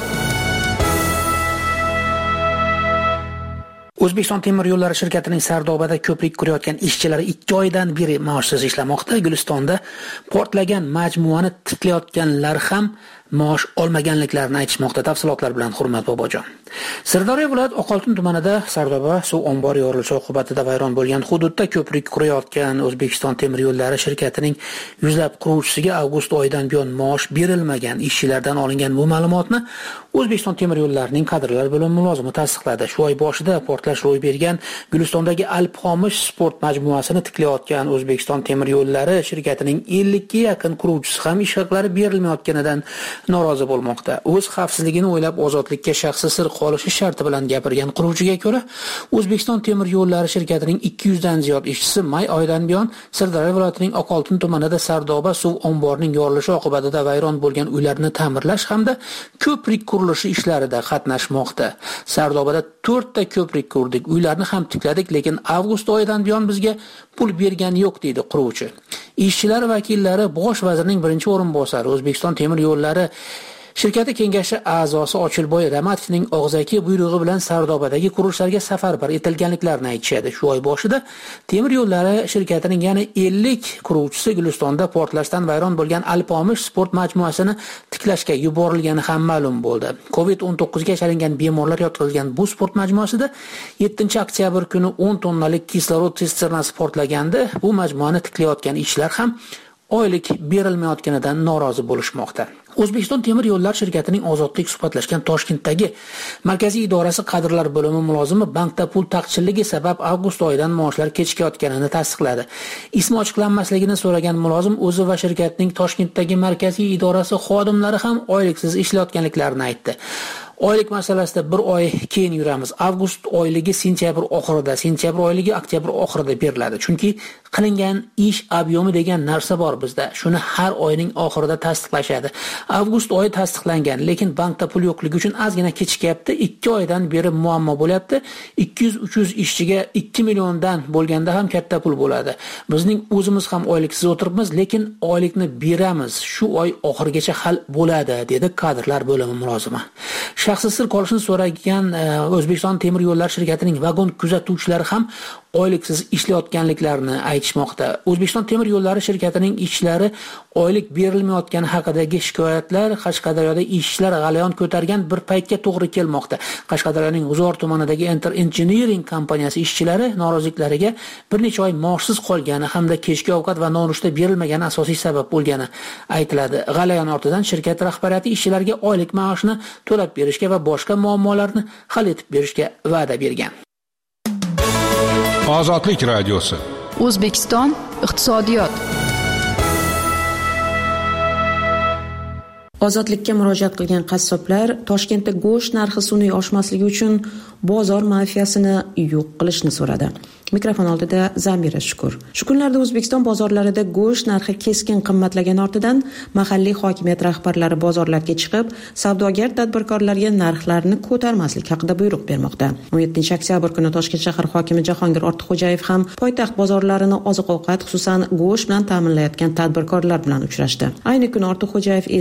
O'zbekiston temir yo'llari shirkatining Sardobada ko'prik qurayotgan ishchilari 2 oydan beri maoshsiz ishlamoqda. Gulistonda portlagan majmuani tiklayotganlar ham maosh olmaganliklarini aytishmoqda. Tafsilotlar bilan Hurmat Bobojon. Sirdaryo viloyat Oqoltin tumanida Sardoba suv ombori yorilishi oqibatida vayron bo'lgan hududda ko'prik qurayotgan O'zbekiston temir yo'llari shirkatining yuzlab quruvchisiga avgust oyidan buyon maosh berilmagan. Ishchilardan olingan bu ma'lumotni O'zbekiston temir yo'llarining kadrlar bo'limi mulozimi tasdiqladi. Shu oy boshida portlash ro'y bergan Gulistondagi Alpomish sport majmuasini tiklayotgan O'zbekiston temir yo'llari shirkatining 50 ga yaqin quruvchisi ham ish haqlari berilmayotganidan norozi bo'lmoqda. O'z xavfsizligini o'ylab ozodlikka shaxsi sir qolishi sharti bilan gapirgan quruvchiga ko'ra, O'zbekiston temir yo'llari shirkatining 200 dan ziyod ishchisi may oyidan buyon Sirdaryo viloyatining Oqoltin tumanida Sardoba suv omborining yorilishi oqibatida vayron bo'lgan uylarni ta'mirlash hamda ko'prik qurilishi ishlarida qatnashmoqda. Sardobada 4 ta ko'prik qurdik, uylarni ham tikladik, lekin avgust oyidan buyon bizga pul bergan yo'q, deydi quruvchi. Ishchilar vakillari Bosh vazirning birinchi o'rinbosari, O'zbekiston temir yo'llari shirkati kengashi a'zosi Ochilboy Ramatovning og'zaki buyrug'i bilan Sardobadagi qurilishlarga safarbar etilganliklarini aytishadi. Shu oy boshida temir yo'llari shirkatining yana 50 quruvchisi Gulistonda portlashdan vayron bo'lgan Alpomish sport majmuasini tiklashga yuborilgani ham ma'lum bo'ldi. COVID-19 ga chalingan bemorlar yotqizilgan bu sport majmuasida 7-oktyabr kuni 10 tonnalik kislorod sisternasi portlaganda bu majmuani tiklayotgan ishchilar ham oylik berilmayotganidan norozi bo'lishmoqda. O'zbekiston temir yo'llari shirkatining ozodlik suhbatlashgan Toshkentdagi markaziy idorasi kadrlar bo'limi mulozimi bankda pul taqchilligi sabab avgust oyidan maoshlar kechikayotganini tasdiqladi. Ismi ochiqlanmasligini so'ragan mulozim o'zi va shirkatning Toshkentdagi markaziy idorasi xodimlari ham oyliksiz ishlayotganliklarini aytdi. Oylik masalasida bir oy keyin yuramiz. Avgust oyligi sentyabr oxirida, sentyabr oyligi oktyabr oxirida beriladi. Chunki qilingan ish obyomi degan narsa bor bizda. Shuni har oyning oxirida tasdiqlashadi. Avgust oyi tasdiqlangan, lekin bankda pul yo'qligi uchun ozgina kechikyapti. 2 oydan beri muammo bo'lyapti. 200-300 ishchiga 2 milliondan bo'lganda ham katta pul bo'ladi. Bizning o'zimiz ham oyliksiz o'tiribmiz, lekin oylikni beramiz. Shu oy oxirigacha hal bo'ladi, dedi kadrlar bo'limi mulozimi. Shaxsi sir qolishini so'ragan O'zbekiston temir yo'llari shirkatining vagon kuzatuvchilari ham oyliksiz ishlayotganliklarini aytishmoqda. O'zbekiston temir yo'llari shirkatining ishchilari oylik berilmayotgani haqidagi shikoyatlar Qashqadaryoda ishchilar g'alayon ko'targan bir paytga to'g'ri kelmoqda. Qashqadaryoning G'uzor tumanidagi Enter Engineering kompaniyasi ishchilari noroziliklariga bir necha oy maoshsiz qolgani hamda kechki ovqat va nonushta berilmagani asosiy sabab bo'lgani aytiladi. G'alayon ortidan shirkat rahbariyati ishchilarga oylik maoshni to'lab berishga va boshqa muammolarni hal etib berishga va'da bergan. Ozodlik radiosi. O'zbekiston iqtisodiyot. Ozodlikka murojaat qilgan qassoblar Toshkentda go'sht narxi sun'iy oshmasligi uchun bozor mafiyasini yo'q qilishni so'radi. Mikrofon oldida Zamira Shukur. Shu kunlarda O'zbekiston bozorlarida go'sht narxi keskin qimmatlagani ortidan mahalliy hokimiyat rahbarlari bozorlarga chiqib, savdogar tadbirkorlarga narxlarni ko'tarmaslik haqida buyruq bermoqda. 17-oktyabr kuni Toshkent shahar hokimi Jahongir Ortiqxo'jayev ham poytaxt bozorlarini oziq-ovqat, xususan go'sht bilan ta'minlayotgan tadbirkorlar bilan uchrashdi. Ayni kuni Ortiqxo'jayev eski Jo'va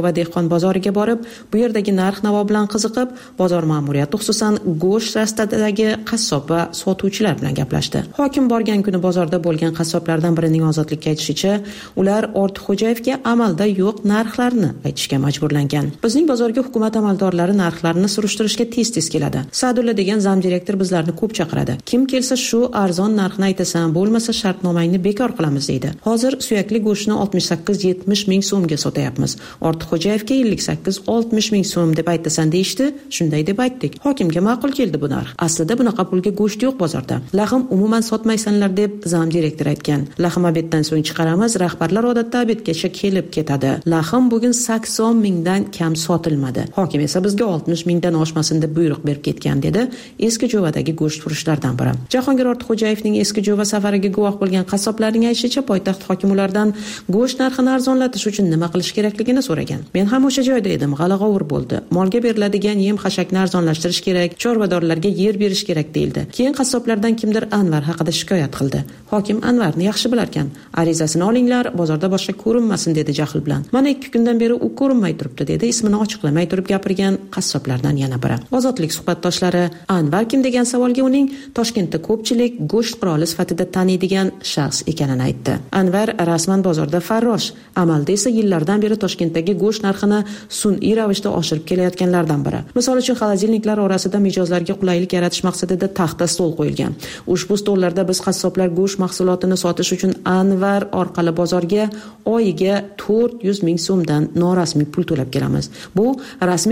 jova dehqon bozoriga borib, bu yerdagi narx-navo bilan qiziqib, bozor ma'muriyati xususan go'sht rastadagi qassob va sotuvchilar bilan gaplashdi. Hokim borgan kuni bozorda bo'lgan qassoblardan birining Ozodlikka aytishicha, ular Ortiqxo'jayevga amalda yo'q narxlarni aytishga majburlangan. Bizning bozorga hukumat amaldorlari narxlarni surishtirishga tez-tez keladi. Sa'dulla degan zamdirektor bizlarni ko'p chaqiradi. Kim kelsa shu arzon narxni aytasan, bo'lmasa shartnomangni bekor qilamiz deydi. Hozir suyakli go'shtni 68-70 ming so'mga sotayapmiz. Ortiqxo'jayevga 58-60 ming so'm deb aytasan deyishdi. Shunday deb aytdik. Hokimga ma'qul keldi bu narx. Aslida bunaqa pulga go'sht yo'q bozorda. Lahm umuman sotmaysanlar deb zamdirektor aytgan. Lahm obeddan so'ng chiqaramiz, rahbarlar odatda obedgacha kelib ketadi. Lahm bugun 80 mingdan kam sotilmadi. Hokim esa bizga 60 mingdan oshmasin deb buyruq berib ketgan dedi. Eski Jo'vadagi go'sht furushlardan biri. Jahongir Ortiqxo'jayevning eski Jo'va safariga guvoh bo'lgan qassoblarning aytishicha, poytaxt hokimi ulardan go'sht narxini arzonlatish uchun nima qilish kerakligini so'ragan. Men ham o'sha joyda edim, g'ala-g'ovur bo'ldi. Molga beriladigan yem-xashakni arzonlashtirish kerak, chorvadorlarga yer berish kerak deyildi. Keyin qassoblardan kimdir Anvar haqida shikoyat qildi. Hokim Anvarni yaxshi bilarkan. Arizasini olinglar, bozorda boshqa ko'rinmasin dedi jahl bilan. Mana 2 kundan beri u ko'rinmay turibdi dedi ismini ochiqlamay turib gapirgan qassoblardan yana biri. Ozodlik suhbatdoshlari Anvar kim degan savolga uning Toshkentda ko'pchilik go'sht qiroli sifatida taniydigan shaxs ekanini aytdi. Anvar rasman bozorda farrosh, amalda esa yillardan beri Toshkentdagi go'sht narxini sun'iy ravishda oshirib kelayotganlardan biri. Misol uchun xolodilniklar orasida mijozlarga qulaylik yaratish maqsadida taxta stol qo'yilgan. Ushbu stollarda biz qassoblar go'sht mahsulotini sotish uchun Anvar orqali bozorga oyiga 400 ming so'mdan norasmiy pul to'lab kelamiz. Bu rasmiy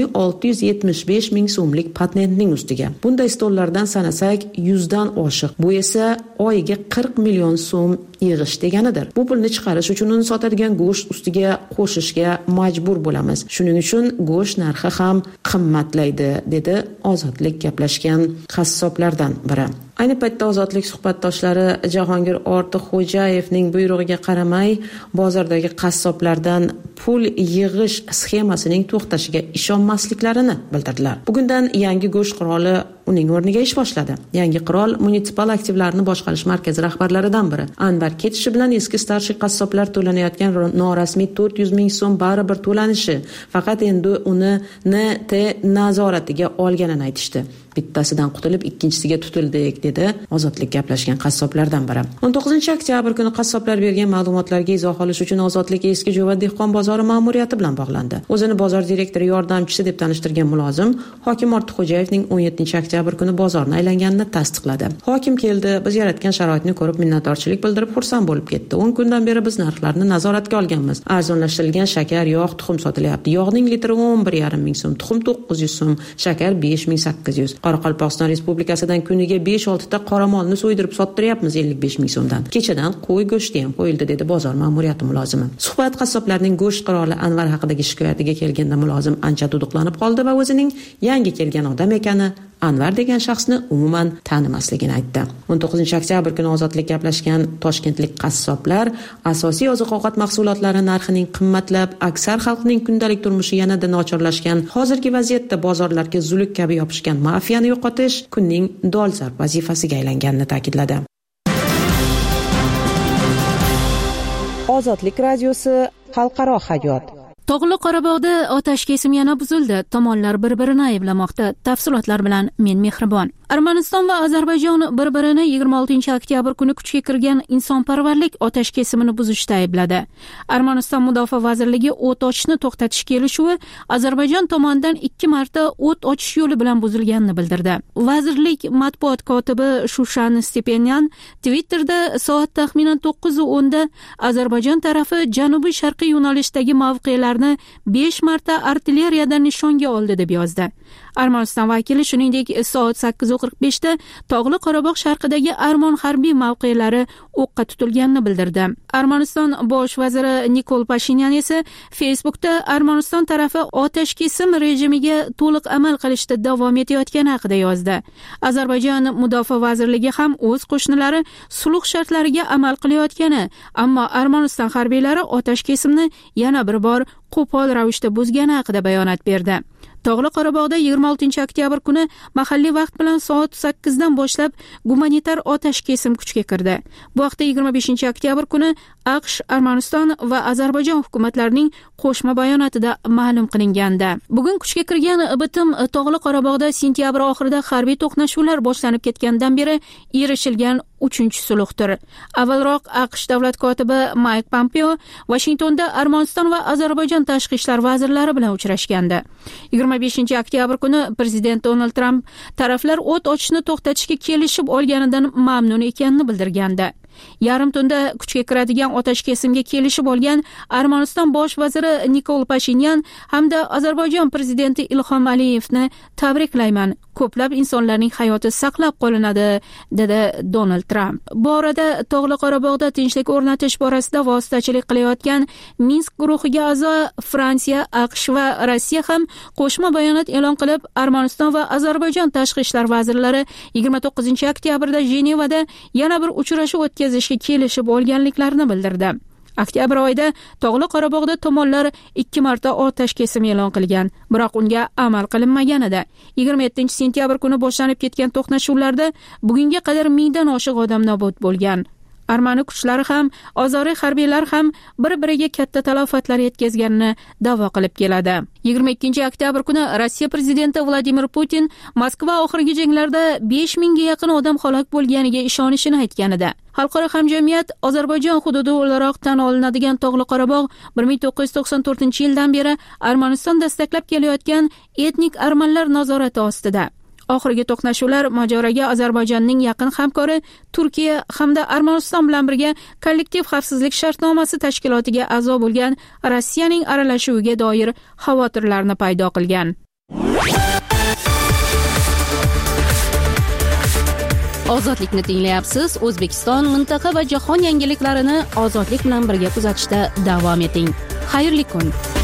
675 ming so'mlik patentning ustiga. Bunday stollardan sanasak 100 dan oshiq. Bu esa oyiga 40 million so'm yig'ish deganidir. Bu pulni chiqarish uchun uni sotadigan go'sht ustiga qo'shishga majbur bo'lamiz. Shuning uchun go'sht narxi ham qimmatlaydi, dedi Ozodlik gaplashgan qassoblardan biri. Ayni paytda Ozodlik suhbatdoshlari Jahongir Ortiqxo'jayevning buyrug'iga qaramay bozordagi qassoblardan pul yig'ish sxemasining to'xtashiga ishonmasliklarini bildirdilar. Bugundan yangi go'sht qiroli uning o'rniga ish boshladi. Yangi qirol munisipal aktivlarni boshqarish markazi rahbarlaridan biri. Anvar ketishi bilan eski starshi qassoblar to'lanayotgan norasmiy 400 ming so'm baribir to'lanishi, faqat endi uni NT nazoratiga olganini aytishdi. Bittasidan qutulib ikkinchisiga tutildik, dedi Ozodlik gaplashgan qassoblardan biri. 19-oktyabr kuni qassoblar bergan ma'lumotlarga izoh olish uchun Ozodlik eski Jo'va dehqon bozori ma'muriyati bilan bog'landi. O'zini bozor direktori yordamchisi deb tanishtirgan mulozim hokim Ortiqxo'jayevning 17-oktyabr kuni bozorni aylanganini tasdiqladi. Hokim keldi, biz yaratgan sharoitni ko'rib minnatdorchilik bildirib xursand bo'lib ketdi. 10 kundan beri biz narxlarni nazoratga olganmiz. Arzonlashtirilgan shakar, yog', tuxum sotilyapti. Yog'ning litri 11,5 ming so'm, tuxum 900 so'm, shakar 5800. Qoraqalpog'iston Respublikasidan kuniga 5-6 ta qoramolni so'ydirib sottiryapmiz 55 ming so'mdan. Kechadan qo'y go'shti ham qo'yildi, dedi bozor ma'muriyati mulozimi. Suhbat qassoblarning go'sht qiroli Anvar haqidagi shikoyatiga kelganda mulozim ancha duduqlanib qoldi va o'zining yangi kelgan odam ekani, Anvar degan shaxsni umuman tanimasligini aytdi. 19-oktyabr kuni Ozodlik gaplashgan toshkentlik qassoblar asosiy oziq-ovqat mahsulotlari narxining qimmatlab, aksar xalqning kundalik turmushi yanada nochorlashgan hozirgi vaziyatda bozorlarga zuluk kabi yopishgan mafiyani yo'qotish kunning dolzarb vazifasiga aylanganini ta'kidladi. Ozodlik radiosi xalqaro hayot. Tog'li Qorabog'da otash kesim yana buzildi. Tomonlar bir-birini ayblamoqda. Tafsilotlar bilan men Mehribon. Armaniston va Ozarbayjon bir-birini 26-oktyabr kuni kuchga kirgan insonparvarlik otash kesimini buzishda aybladi. Armaniston Mudofaa vazirligi o't ochishni to'xtatish kelishuvi Ozarbayjon tomonidan 2 marta o't ochish yo'li bilan buzilganini bildirdi. Vazirlik matbuot kotibi Shushan Stepanyan Twitterda soat taxminan 9:10 da Ozarbayjon tarafi janubi-sharqiy yo'nalishdagi mavqelarni 5 marta artilleriyadan nishonga oldi deb yozdi. Armaniston vakili shuningdek soat 8:45 da Tog'li Qorabog' sharqidagi Armon harbiy mavqelari o'qqa tutilganini bildirdi. Armaniston bosh vaziri Nikol Pashinyan esa Facebookda Armaniston tarafi otash kesim rejimiga to'liq amal qilishda davom etayotgani haqida yozdi. Ozarbayjon mudofaa vazirligi ham o'z qo'shnilari sulh shartlariga amal qilayotgani, ammo Armaniston harbiylari otash kesimni yana bir bor qo'pol ravishda buzgani haqida bayonot berdi. Tog'li Qorabog'da 26 oktyabr kuni mahalliy vaqt bilan soat 8 dan boshlab gumanitar otash kesim kuchga kirdi. Bu haqda 25 oktyabr kuni AQSh, Armaniston va Ozarbayjon hukumatlarining qo'shma bayonotida ma'lum qilingandi. Bugun kuchga kirgan bitim Tog'li Qorabog'da sentyabr oxirida harbiy to'qnashuvlar boshlanib ketgandan beri erishilgan 3-sulhdir. Avvalroq AQSh davlat kotibi Mike Pompeo Washingtonda Armaniston va Ozarbayjon tashqi ishlar vazirlari bilan uchrashgandi. 25 oktyabr kuni prezident Donald Trump taraflar o't ochishni to'xtatishga kelishib olganidan mamnun ekanini bildirgandi. Yarim tunda kuchga kiradigan otash kesimga kelishib olgan Armaniston bosh vaziri Nikol Pashinyan hamda Ozarbayjon prezidenti Ilhom Aliyevni tabriklayman. Ko'plab insonlarning hayoti saqlab qolinadi, dedi Donald Trump. Bu orada Tog'li Qorabog'da tinchlik o'rnatish borasida vositachilik qilayotgan Minsk guruhiga a'zo Fransiya, AQSh va Rossiya ham qo'shma bayonot e'lon qilib, Armaniston va Ozarbayjon tashqi ishlar vazirlari 29 oktyabrda Jenevada yana bir uchrashuv o'tkazishga kelishib olganliklarini bildirdi. Oktyabr oyida Tog'li Qorabog'da tomonlar 2 marta otash kesim e'lon qilgan, biroq unga amal qilinmagan edi. 27 sentyabr kuni boshlanib ketgan to'qnashuvlarda bugunga qadar 1000 dan oshiq odam nobud bo'lgan. Armani kuchlari ham, ozoriy harbiylar ham bir-biriga katta talafotlar yetkazganini da'vo qilib keladi. 22 oktyabr kuni Rossiya prezidenti Vladimir Putin Moskva oxirgi janglarda 5000 ga yaqin odam halok bo'lganiga ishonishini aytgan edi. Xalqaro hamjamiyat Ozarbayjon hududi o'laroq tan olinadigan Tog'li Qorabog' 1994-yildan beri Armaniston dastaklab kelayotgan etnik armanlar nazorati ostida. Oxirgi to'qnashuvlar mojaroga Ozarbayjonning yaqin hamkori Turkiya hamda Armaniston bilan birga kollektiv xavfsizlik shartnomasi tashkilotiga a'zo bo'lgan Rossiyaning aralashuviga doir xavotirlarni paydo qilgan. Ozodlikni tinglayapsiz. O'zbekiston, mintaqa va jahon yangiliklarini ozodlik bilan birga kuzatishda davom eting. Xayrli kun.